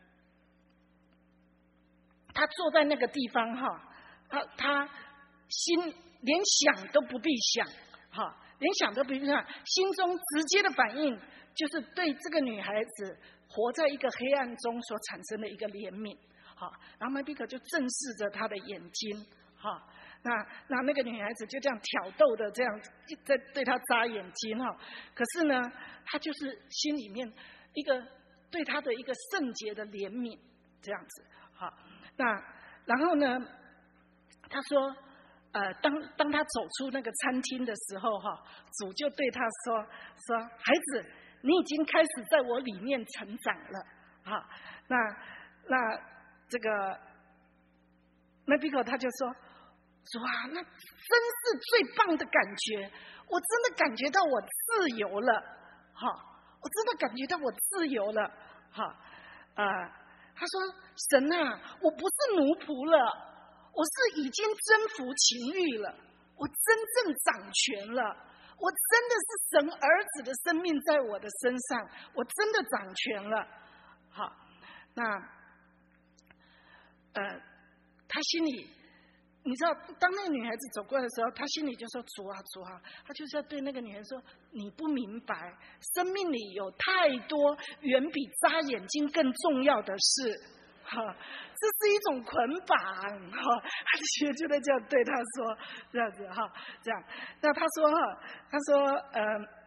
他坐在那个地方哈，他他心连想都不必想，哈，连想都不必想，心中直接的反应就是对这个女孩子活在一个黑暗中所产生的一个怜悯。好，然后麦比克就正视着他的眼睛，哈，那那那个女孩子就这样挑逗的这样在对他眨眼睛哈，可是呢，他就是心里面一个对他的一个圣洁的怜悯这样子，好，那然后呢，他说，呃，当当他走出那个餐厅的时候哈，主就对他说说，孩子，你已经开始在我里面成长了，哈，那那。这个麦比克他就说：“哇，那真是最棒的感觉！我真的感觉到我自由了，哈！我真的感觉到我自由了，哈！啊、呃，他说：神啊，我不是奴仆了，我是已经征服情欲了，我真正掌权了，我真的是神儿子的生命在我的身上，我真的掌权了，好，那。”呃，他心里你知道，当那个女孩子走过来的时候，他心里就说：“主啊，主啊！”他就是要对那个女孩说：“你不明白，生命里有太多远比眨眼睛更重要的事。”哈，这是一种捆绑。哈，他就就在这样对他说，这样子哈，这样。那他说哈，他说呃，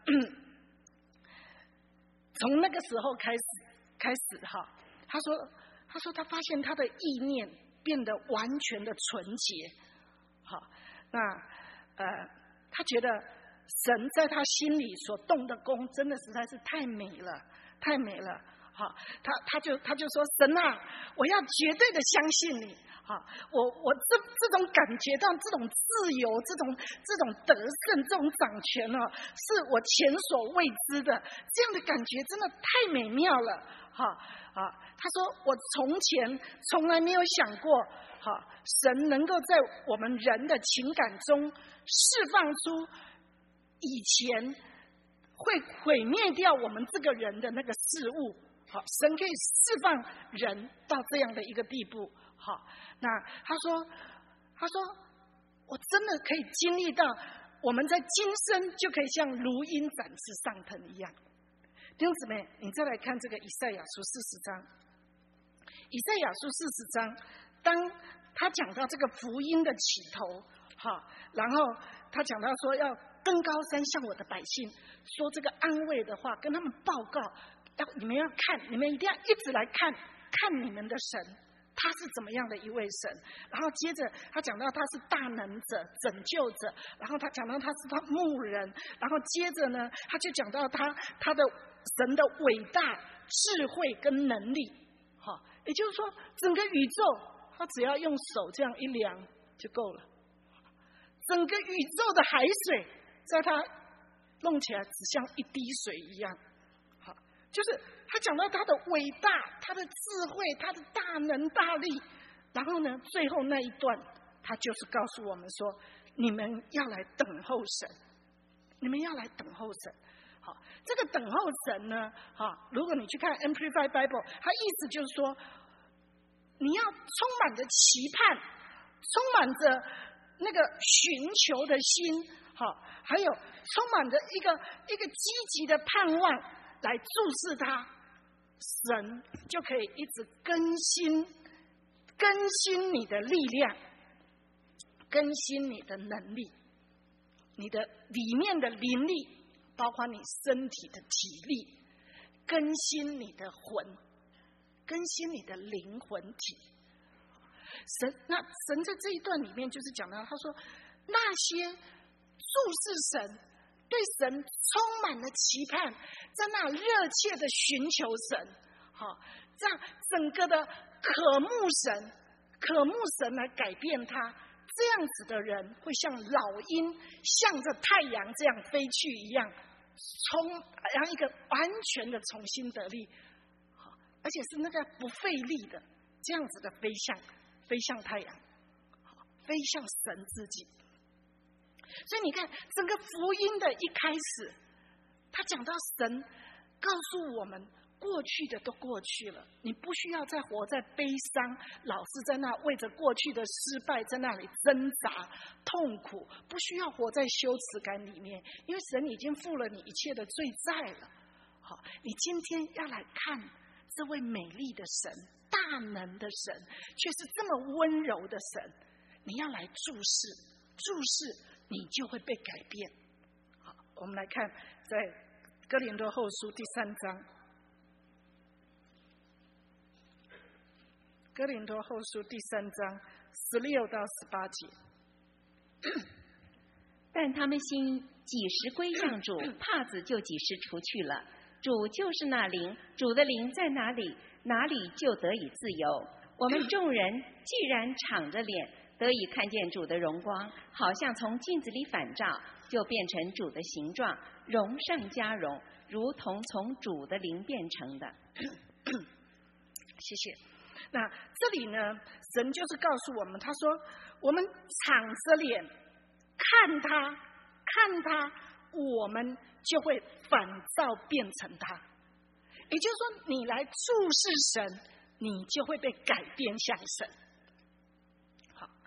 从那个时候开始开始哈，他说他说他发现他的意念变得完全的纯洁，好，那呃，他觉得神在他心里所动的工，真的实在是太美了，太美了，好，他他就他就说：“神啊，我要绝对的相信你，好，我我这这种感觉到这种自由，这种这种得胜，这种掌权哦，是我前所未知的，这样的感觉真的太美妙了，好。”啊，他说我从前从来没有想过，哈，神能够在我们人的情感中释放出以前会毁灭掉我们这个人的那个事物，好，神可以释放人到这样的一个地步，好，那他说，他说我真的可以经历到，我们在今生就可以像如鹰展翅上腾一样。弟兄姊妹，你再来看这个以赛亚书四十章。以赛亚书四十章，当他讲到这个福音的起头，哈，然后他讲到说要登高山向我的百姓说这个安慰的话，跟他们报告，要你们要看，你们一定要一直来看，看你们的神。他是怎么样的一位神？然后接着他讲到他是大能者、拯救者，然后他讲到他是他牧人，然后接着呢，他就讲到他他的神的伟大、智慧跟能力。好，也就是说，整个宇宙他只要用手这样一量就够了。整个宇宙的海水，在他弄起来只像一滴水一样。好，就是他讲到他的伟大、他的智慧、他的大能大力，然后呢，最后那一段，他就是告诉我们说：你们要来等候神，你们要来等候神。好，这个等候神呢，哈，如果你去看 Amplified Bible， 它意思就是说，你要充满着期盼，充满着那个寻求的心，好，还有充满着一个一个积极的盼望来注视它。神就可以一直更新更新你的力量，更新你的能力，你的里面的灵力，包括你身体的体力，更新你的魂，更新你的灵魂体。神那神在这一段里面就是讲到，他说那些注视神，对神充满了期盼，在那热切的寻求神，好，这样整个的渴慕神，渴慕神来改变他。这样子的人会像老鹰向着太阳这样飞去一样，从让一个完全的重新得力，而且是那个不费力的这样子的飞向，飞向太阳，飞向神自己。所以你看，整个福音的一开始，他讲到神告诉我们，过去的都过去了，你不需要再活在悲伤，老是在那为着过去的失败在那里挣扎痛苦，不需要活在羞耻感里面，因为神已经付了你一切的罪债了。好，你今天要来看这位美丽的神，大能的神，却是这么温柔的神，你要来注视注视，你就会被改变。好，我们来看在哥林多后书第三章，哥林多后书第三章十六到十八节。 但他们心几时归向主，帕子就几时除去了。主就是那灵，主的灵在哪里，哪里就得以自由。我们众人既然敞着脸得以看见主的荣光，好像从镜子里反照，就变成主的形状，荣上加荣，如同从主的灵变成的。 谢谢。那这里呢，神就是告诉我们，他说我们敞着脸看他看他，我们就会反照变成他。也就是说，你来注视神，你就会被改变像神。好，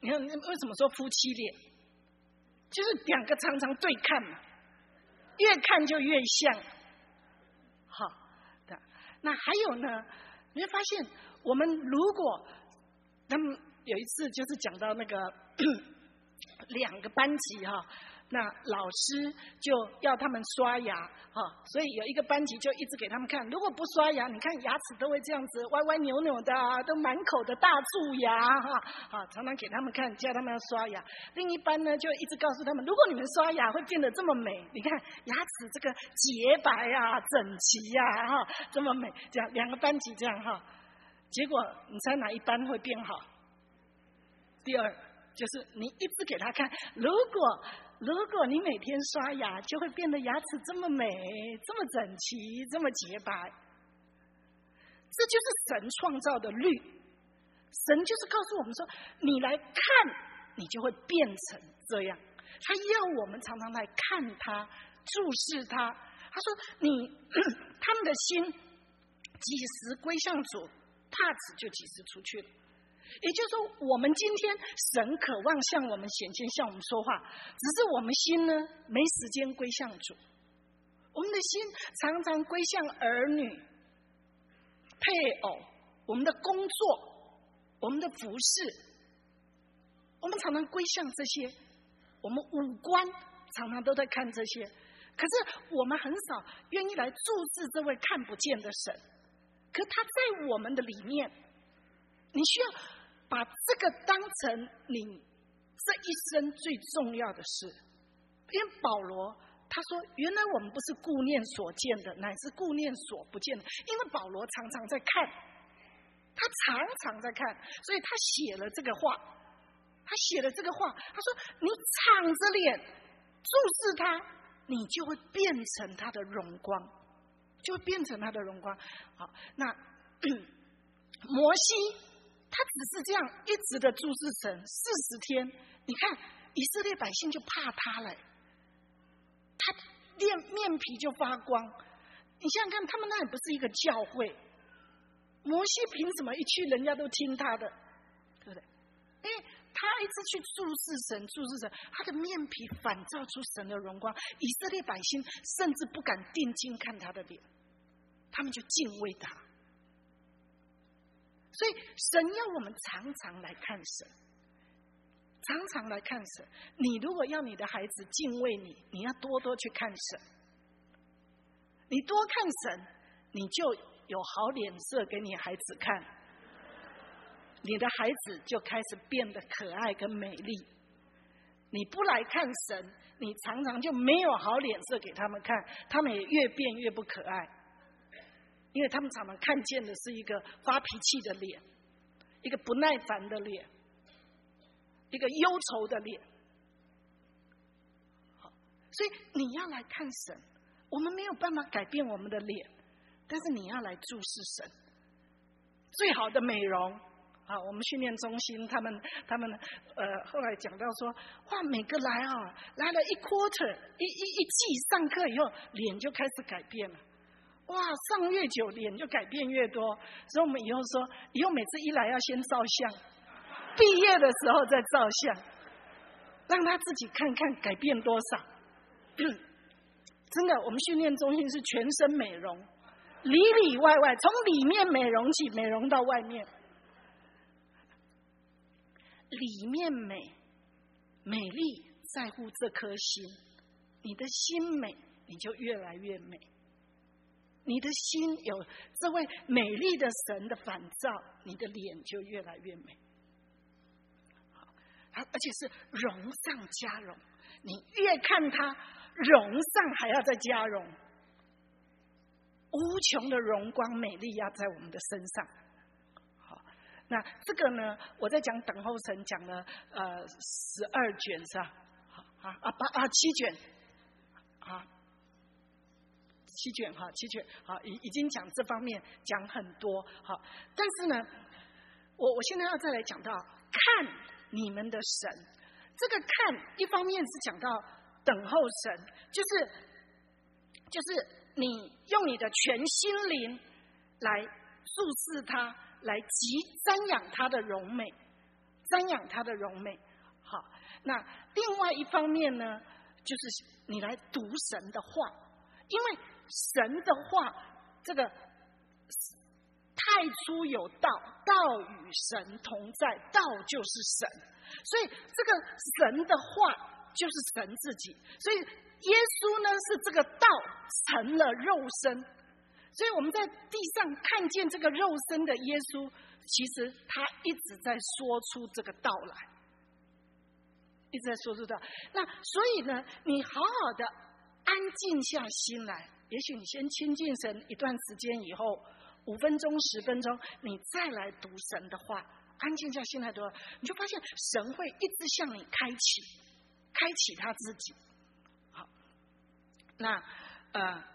你看为什么说夫妻脸？就是两个常常对看嘛，越看就越像。好的，那还有呢，你会发现，我们如果他们有一次就是讲到那个两个班级哈。那老师就要他们刷牙哈，所以有一个班级就一直给他们看，如果不刷牙，你看牙齿都会这样子歪歪扭扭的啊，都满口的大蛀牙哈，啊，常常给他们看，叫他们要刷牙。另一班呢，就一直告诉他们，如果你们刷牙会变得这么美，你看牙齿这个洁白啊、整齐呀哈，这么美，这样两个班级这样哈，结果你猜哪一班会变好？第二就是你一直给他看，如果。如果你每天刷牙，就会变得牙齿这么美、这么整齐、这么洁白。这就是神创造的律。神就是告诉我们说，你来看，你就会变成这样。他要我们常常来看他，注视他。他说你他们的心几时归向主，帕子就几时出去了。也就是说，我们今天神渴望向我们显现，向我们说话，只是我们心呢没时间归向主，我们的心常常归向儿女、配偶、我们的工作、我们的服侍，我们常常归向这些，我们五官常常都在看这些，可是我们很少愿意来注视这位看不见的神。可他在我们的里面，你需要把这个当成你这一生最重要的事。因为保罗他说，原来我们不是顾念所见的，乃是顾念所不见的。因为保罗常常在看，他常常在看，所以他写了这个话。他写了这个话，他说你敞着脸注视他，你就会变成他的荣光，就会变成他的荣光。好，那摩西他只是这样一直的注视神四十天，你看以色列百姓就怕他了，他面面皮就发光。你想想看，他们那里不是一个教会，摩西凭什么一去人家都听他的，对不对？因为他一直去注视神，注视神，他的面皮反照出神的荣光。以色列百姓甚至不敢定睛看他的脸，他们就敬畏他。所以神要我们常常来看神，常常来看神。你如果要你的孩子敬畏你，你要多多去看神。你多看神，你就有好脸色给你孩子看，你的孩子就开始变得可爱跟美丽。你不来看神，你常常就没有好脸色给他们看，他们也越变越不可爱。因为他们常常看见的是一个发脾气的脸，一个不耐烦的脸，一个忧愁的脸。好，所以你要来看神，我们没有办法改变我们的脸，但是你要来注视神。最好的美容啊，我们训练中心他们他们呃后来讲到说，哇，每个来啊来了一 quarter 一一一季上课以后，脸就开始改变了。哇，上越久脸就改变越多，所以我们以后说，以后每次一来要先照相，毕业的时候再照相，让他自己看看改变多少。真的，我们训练中心是全身美容，里里外外，从里面美容起，美容到外面。里面美，美丽在乎这颗心，你的心美，你就越来越美。你的心有这位美丽的神的反照，你的脸就越来越美。好，而且是荣上加荣，你越看它，荣上还要再加荣，无穷的荣光美丽要在我们的身上。好，那这个呢，我在讲等候神讲了呃十二卷是吧？好啊啊八啊七卷啊。七卷哈，七卷好，已已经讲这方面讲很多好，但是呢，我我现在要再来讲到看你们的神，这个看一方面是讲到等候神，就是就是你用你的全心灵来注视他，来极瞻仰他的荣美， 瞻仰他的荣美。好，那另外一方面呢，就是你来读神的话，因为神的话，这个太初有道，道与神同在，道就是神，所以这个神的话就是神自己，所以耶稣呢是这个道成了肉身，所以我们在地上看见这个肉身的耶稣，其实他一直在说出这个道来，一直在说出道。那所以呢，你好好的安静下心来，也许你先亲近神一段时间以后，五分钟十分钟你再来读神的话，安静下心来读，你就发现神会一直向你开启开启他自己。好，那呃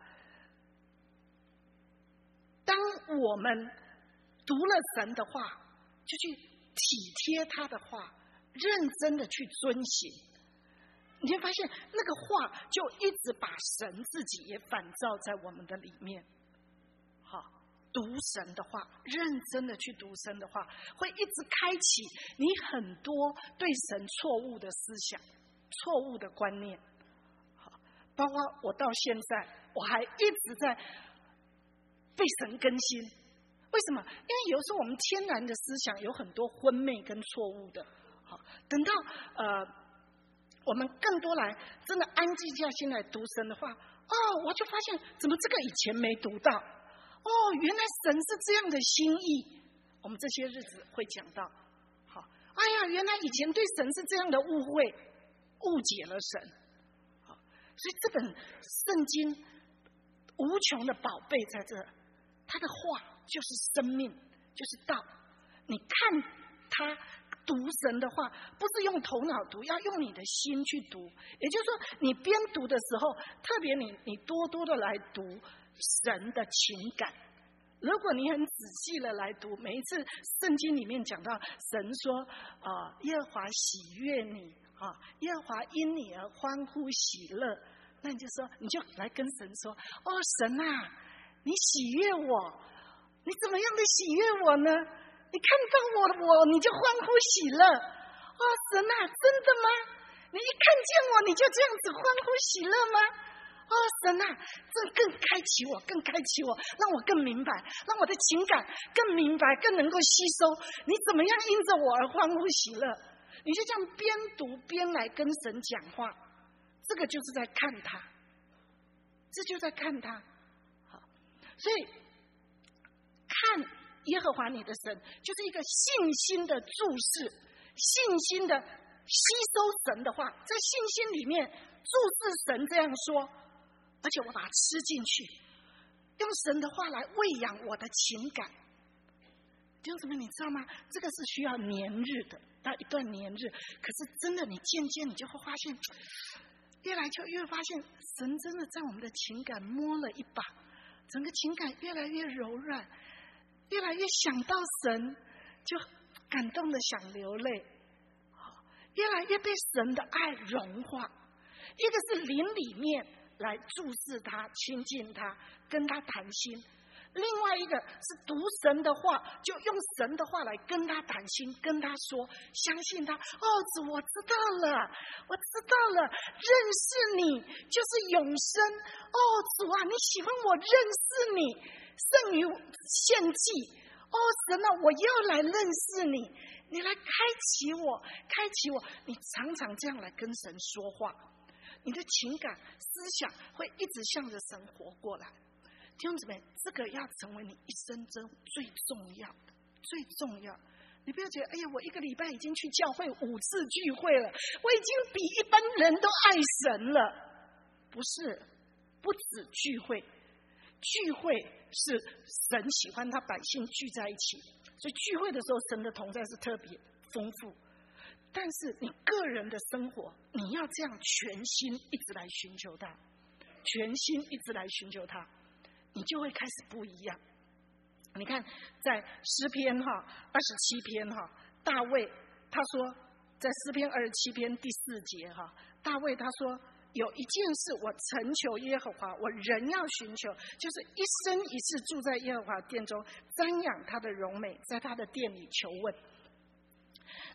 当我们读了神的话，就去体贴他的话，认真的去遵行，你会发现那个话就一直把神自己也反照在我们的里面。好，读神的话，认真的去读神的话，会一直开启你很多对神错误的思想、错误的观念。好，包括我到现在我还一直在被神更新。为什么？因为有时候我们天然的思想有很多昏昧跟错误的。好，等到呃我们更多来真的安静下心来读神的话，哦，我就发现怎么这个以前没读到，哦，原来神是这样的心意。我们这些日子会讲到。好，哎呀，原来以前对神是这样的误会，误解了神。好，所以这本圣经无穷的宝贝在这，他的话就是生命，就是道。你看他读神的话，不是用头脑读，要用你的心去读。也就是说，你边读的时候，特别你你多多的来读神的情感。如果你很仔细的来读，每一次圣经里面讲到神说啊、呃，耶和华喜悦你啊，耶和华因你而欢呼喜乐，那你就说，你就来跟神说，哦，神啊，你喜悦我，你怎么样的喜悦我呢？你看到我我你就欢呼喜乐。哦，神啊，真的吗？你一看见我你就这样子欢呼喜乐吗？哦，神啊，这更开启我，更开启我，让我更明白，让我的情感更明白，更能够吸收你怎么样因着我而欢呼喜乐。你就这样边读边来跟神讲话，这个就是在看他，这就在看他。好，所以看耶和华你的神，就是一个信心的注视，信心的吸收神的话，在信心里面注视神这样说，而且我把它吃进去，用神的话来喂养我的情感。弟兄姊妹，你知道吗？这个是需要年日的，到一段年日。可是真的，你渐渐你就会发现，越来就越发现，神真的在我们的情感摸了一把，整个情感越来越柔软，越来越想到神，就感动的想流泪，越来越被神的爱融化。一个是灵里面来注视他、亲近他、跟他谈心；另外一个是读神的话，就用神的话来跟他谈心，跟他说，相信他。哦，主，我知道了，我知道了，认识你就是永生。哦，主啊，你喜欢我认识你，胜于献祭。哦，神啊，我要来认识你，你来开启我，开启我。你常常这样来跟神说话，你的情感思想会一直向着神活过来。弟兄姊妹，这个要成为你一生中最重要的，最重要。你不要觉得，哎呀，我一个礼拜已经去教会五次聚会了，我已经比一般人都爱神了。不是，不止聚会，聚会是神喜欢他百姓聚在一起，所以聚会的时候，神的同在是特别丰富。但是你个人的生活，你要这样全心一直来寻求他，全心一直来寻求他，你就会开始不一样。你看，在诗篇哈二十七篇哈，大卫他说，在诗篇二十七篇第四节哈，大卫他说，有一件事我曾求耶和华，我仍要寻求，就是一生一世住在耶和华殿中，瞻仰他的荣美，在他的殿里求问。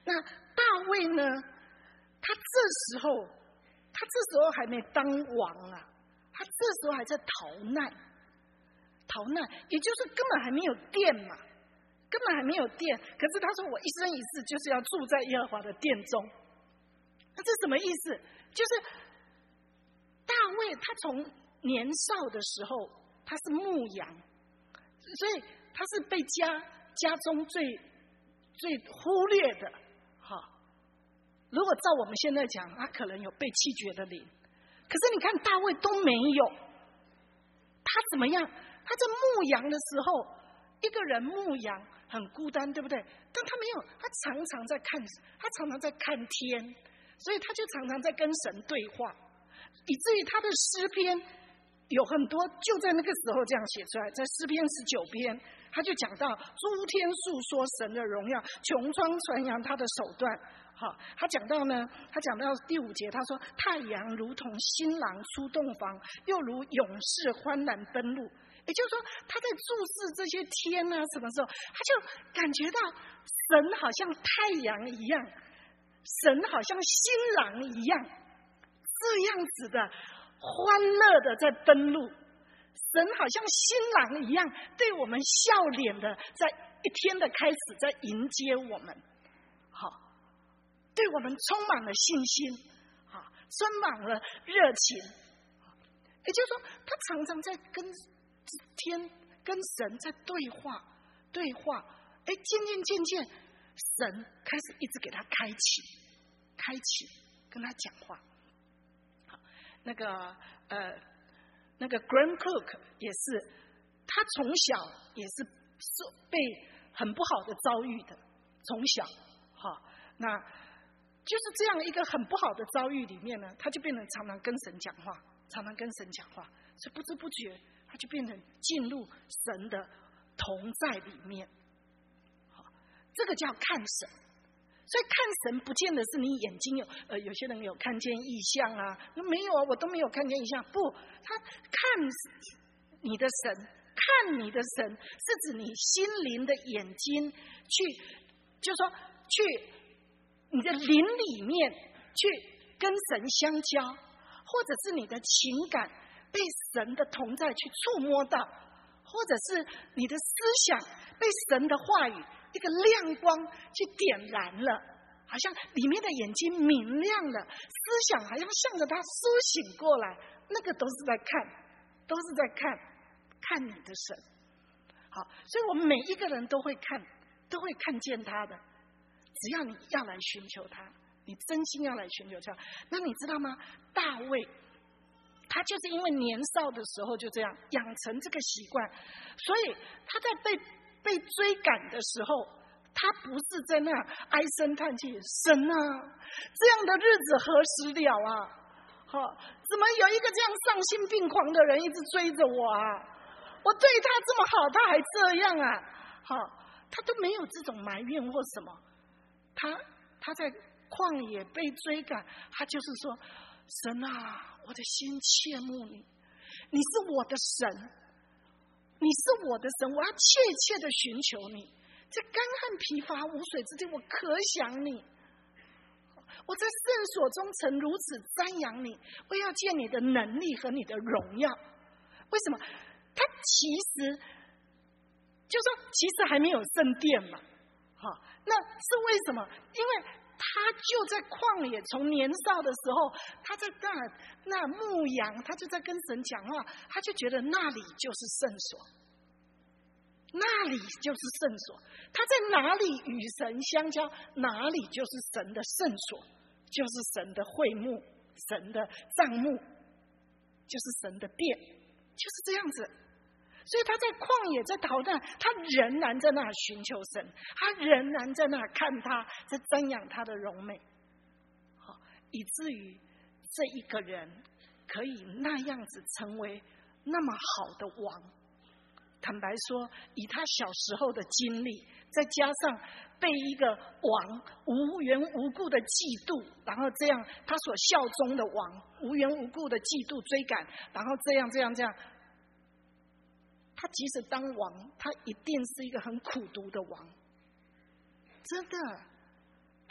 那大卫呢，他这时候他这时候还没当王啊，他这时候还在逃难逃难，也就是根本还没有殿嘛，根本还没有殿。可是他说我一生一世就是要住在耶和华的殿中。那这什么意思？就是大卫他从年少的时候他是牧羊，所以他是被家家中最最忽略的。好，如果照我们现在讲，他可能有被弃绝的灵。可是你看大卫都没有，他怎么样？他在牧羊的时候，一个人牧羊很孤单，对不对？但他没有，他常常在看，他常常在看天，所以他就常常在跟神对话，以至于他的诗篇有很多就在那个时候这样写出来。在诗篇十九篇，他就讲到诸天述说神的荣耀，穹苍传扬他的手段。好，他讲到呢，他讲到第五节，他说太阳如同新郎出洞房，又如勇士欢然登陆。也就是说，他在注视这些天啊什么时候，他就感觉到神好像太阳一样，神好像新郎一样，这样子的欢乐的在登陆。神好像新郎一样，对我们笑脸的，在一天的开始，在迎接我们。好，对我们充满了信心，好，充满了热情。也就是说，他常常在跟天、跟神在对话，对话。哎，渐渐渐渐，神开始一直给他开启，开启，跟他讲话。好，那个呃。那个 Graham Cook 也是，他从小也是被很不好的遭遇的，从小，好，那就是这样一个很不好的遭遇里面呢，他就变成常常跟神讲话，常常跟神讲话，所以不知不觉他就变成进入神的同在里面，好，这个叫看神。所以看神不见得是你眼睛有，呃，有些人有看见异象啊，没有啊，我都没有看见异象。不，他看你的神，看你的神是指你心灵的眼睛去，就是说去你的灵里面去跟神相交，或者是你的情感被神的同在去触摸到，或者是你的思想被神的话语一个亮光去点燃了，好像里面的眼睛明亮了，思想好像向着他苏醒过来，那个都是在看，都是在看看你的神。好，所以我们每一个人都会看，都会看见他的，只要你要来寻求他，你真心要来寻求他。那你知道吗？大卫他就是因为年少的时候就这样养成这个习惯，所以他在被被追赶的时候，他不是在那唉声叹气，神啊，这样的日子何时了啊？好，怎么有一个这样丧心病狂的人一直追着我啊？我对他这么好，他还这样啊？好，他都没有这种埋怨或什么。他他在旷野被追赶，他就是说，神啊，我的心切慕你，你是我的神，你是我的神，我要切切的寻求你。在干旱疲乏无水之地，我可想你。我在圣所中曾如此瞻仰你，我要见你的能力和你的荣耀。为什么？他其实就说，其实还没有圣殿嘛。好，那是为什么？因为他就在旷野，从年少的时候，他在那那牧羊，他就在跟神讲话，他就觉得那里就是圣所。那里就是圣所，他在哪里与神相交，哪里就是神的圣所，就是神的会幕，神的帐幕，就是神的殿，就是这样子。所以他在旷野，在逃难，他仍然在那寻求神，他仍然在那看他，在瞻仰他的荣美，好，以至于这一个人可以那样子成为那么好的王。坦白说，以他小时候的经历，再加上被一个王无缘无故的嫉妒，然后这样他所效忠的王无缘无故的嫉妒追赶，然后这样这样这样，他即使当王，他一定是一个很苦毒的王，真的，他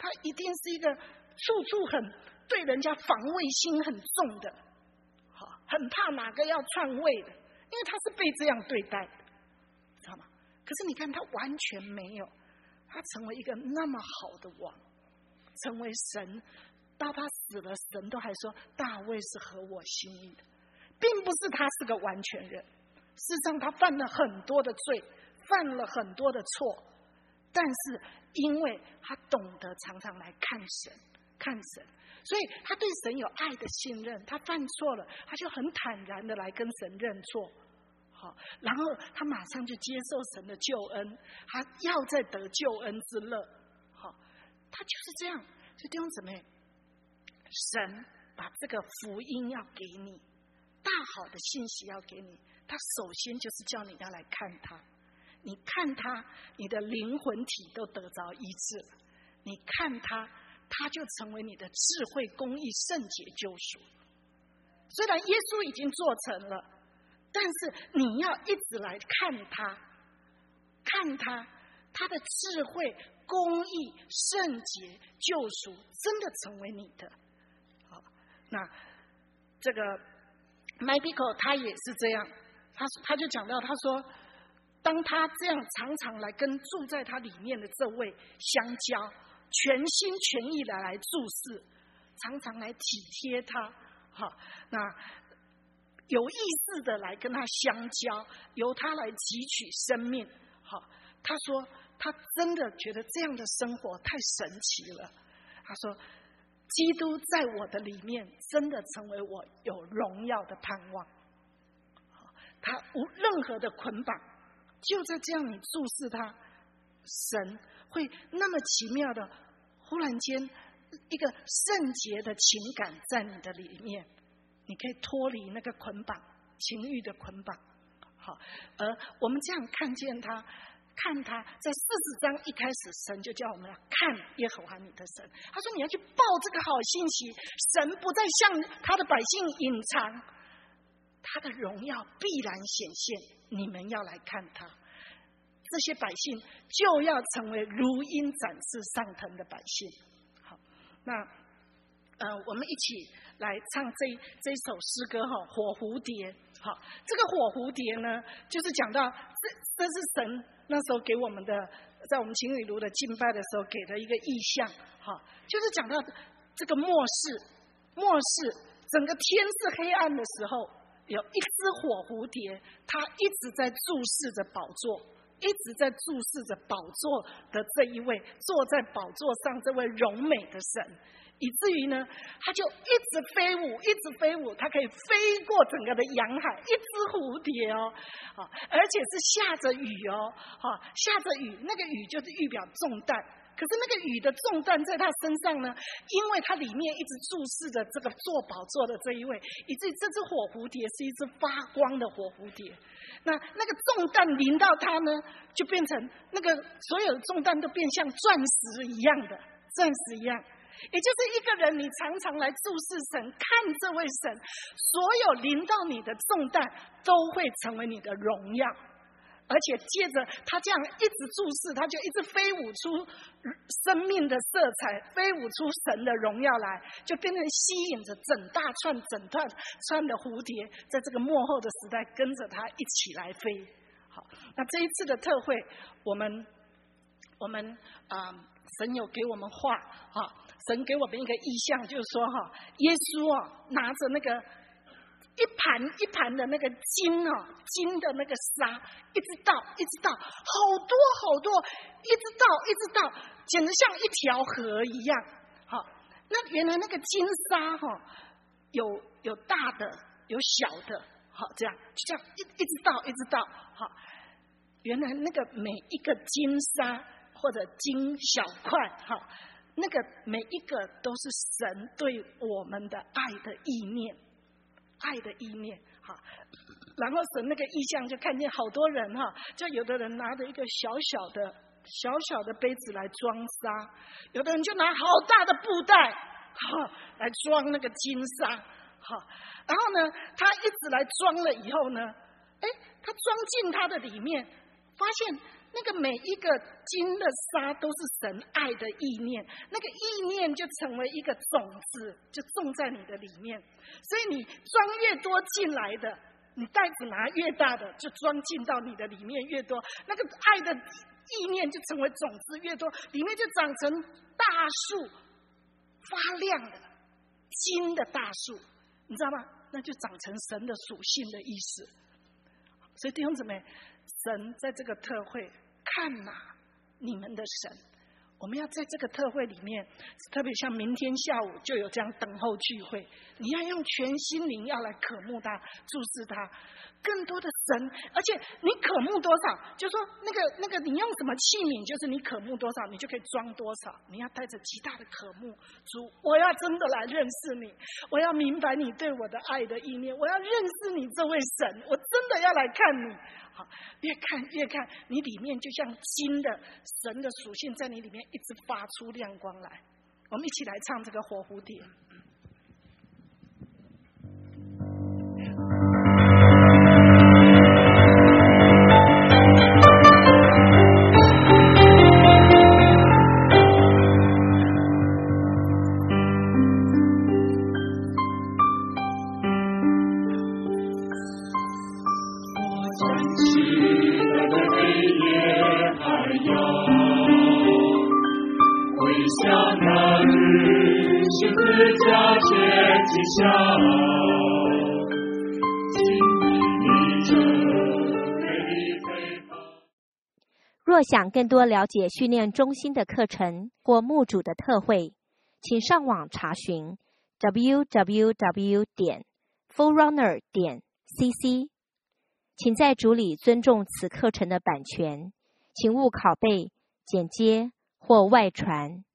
他一定是一个处处很对人家防卫心很重的，好，很怕哪个要篡位的，因为他是被这样对待的，知道吗？可是你看他完全没有，他成为一个那么好的王，成为神，到他死了，神都还说大卫是合我心意的，并不是他是个完全人，事实上他犯了很多的罪，犯了很多的错，但是因为他懂得常常来看神看神，所以他对神有爱的信任，他犯错了他就很坦然的来跟神认错，好，然后他马上就接受神的救恩，他要再得救恩之乐，好，他就是这样。所以弟兄姊妹，神把这个福音要给你，大好的信息要给你，他首先就是叫你要来看他，你看他，你的灵魂体都得着医治了，你看他，他就成为你的智慧、公义、圣洁、救赎。虽然耶稣已经做成了，但是你要一直来看他，看他，他的智慧、公义、圣洁、救赎真的成为你的。好，那这个 Michael 他也是这样，他他就讲到，他说当他这样常常来跟住在他里面的这位相交，全心全意的来注视，常常来体贴他，好，那有意识的来跟他相交，由他来汲取生命。好，他说他真的觉得这样的生活太神奇了。他说基督在我的里面真的成为我有荣耀的盼望，他无任何的捆绑，就在这样你注视他，神会那么奇妙的忽然间一个圣洁的情感在你的里面，你可以脱离那个捆绑，情欲的捆绑。好，而我们这样看见他，看他在四十章一开始，神就叫我们要看耶和华你的神。他说你要去报这个好信息，神不再向他的百姓隐藏，他的荣耀必然显现，你们要来看他。这些百姓就要成为如鹰展翅上腾的百姓。好，那呃，我们一起来唱这这一首诗歌哈，火蝴蝶。好，这个火蝴蝶呢，就是讲到这这是神那时候给我们的，在我们情侣炉的敬拜的时候给的一个意象。好，就是讲到这个末世，末世整个天是黑暗的时候，有一只火蝴蝶，它一直在注视着宝座。一直在注视着宝座的这一位坐在宝座上这位荣美的神，以至于呢他就一直飞舞一直飞舞，他可以飞过整个的洋海，一只蝴蝶哦，而且是下着雨哦，下着雨，那个雨就是预表重担，可是那个雨的重担在他身上呢，因为他里面一直注视着这个坐宝座的这一位，以至于这只火蝴蝶是一只发光的火蝴蝶。那那个重担临到他呢，就变成那个所有的重担都变像钻石一样的，钻石一样。也就是一个人，你常常来注视神，看这位神，所有临到你的重担都会成为你的荣耀。而且借着他这样一直注视，他就一直飞舞出生命的色彩，飞舞出神的荣耀来，就变成吸引着整大串整串串的蝴蝶，在这个末后的时代跟着他一起来飞。好，那这一次的特会，我们我们啊、呃，神有给我们画啊，神给我们一个意象，就是说哈，耶稣啊拿着那个。一盘一盘的那个金啊，金的那个沙，一直倒，一直倒，好多好多，一直倒，一直倒，简直像一条河一样。好，那原来那个金沙哈，有有大的，有小的，好，这样就这样一一直倒，一直倒。好，原来那个每一个金沙或者金小块，哈，那个每一个都是神对我们的爱的意念。爱的意念，好，然后神那个意象就看见好多人哈，就有的人拿着一个小小的、小小的杯子来装沙，有的人就拿好大的布袋，哈，来装那个金沙，好，然后呢，他一直来装了以后呢，哎，他装进他的里面，发现那个每一个金的沙都是神爱的意念，那个意念就成为一个种子，就种在你的里面。所以你装越多进来的，你袋子拿越大的，就装进到你的里面越多，那个爱的意念就成为种子越多，里面就长成大树，发亮的金的大树，你知道吗？那就长成神的属性的意思。所以弟兄姊妹，神在这个特会看哪你们的神，我们要在这个特会里面，特别像明天下午就有这样等候聚会，你要用全心灵要来渴慕他，注视他，更多的神。而且你渴慕多少，就说那个那个你用什么器皿，就是你渴慕多少，你就可以装多少。你要带着极大的渴慕，主，我要真的来认识你，我要明白你对我的爱的意念，我要认识你这位神，我真的要来看你。好，越看越看，你里面就像金的神的属性在你里面一直发出亮光来。我们一起来唱这个火蝴蝶。 若想更多了解训练中心的课程或牧主的特会，请上网查询 double-u double-u double-u 点 forerunner 点 c c。请在主里尊重此课程的版权，请勿拷贝、剪接或外传。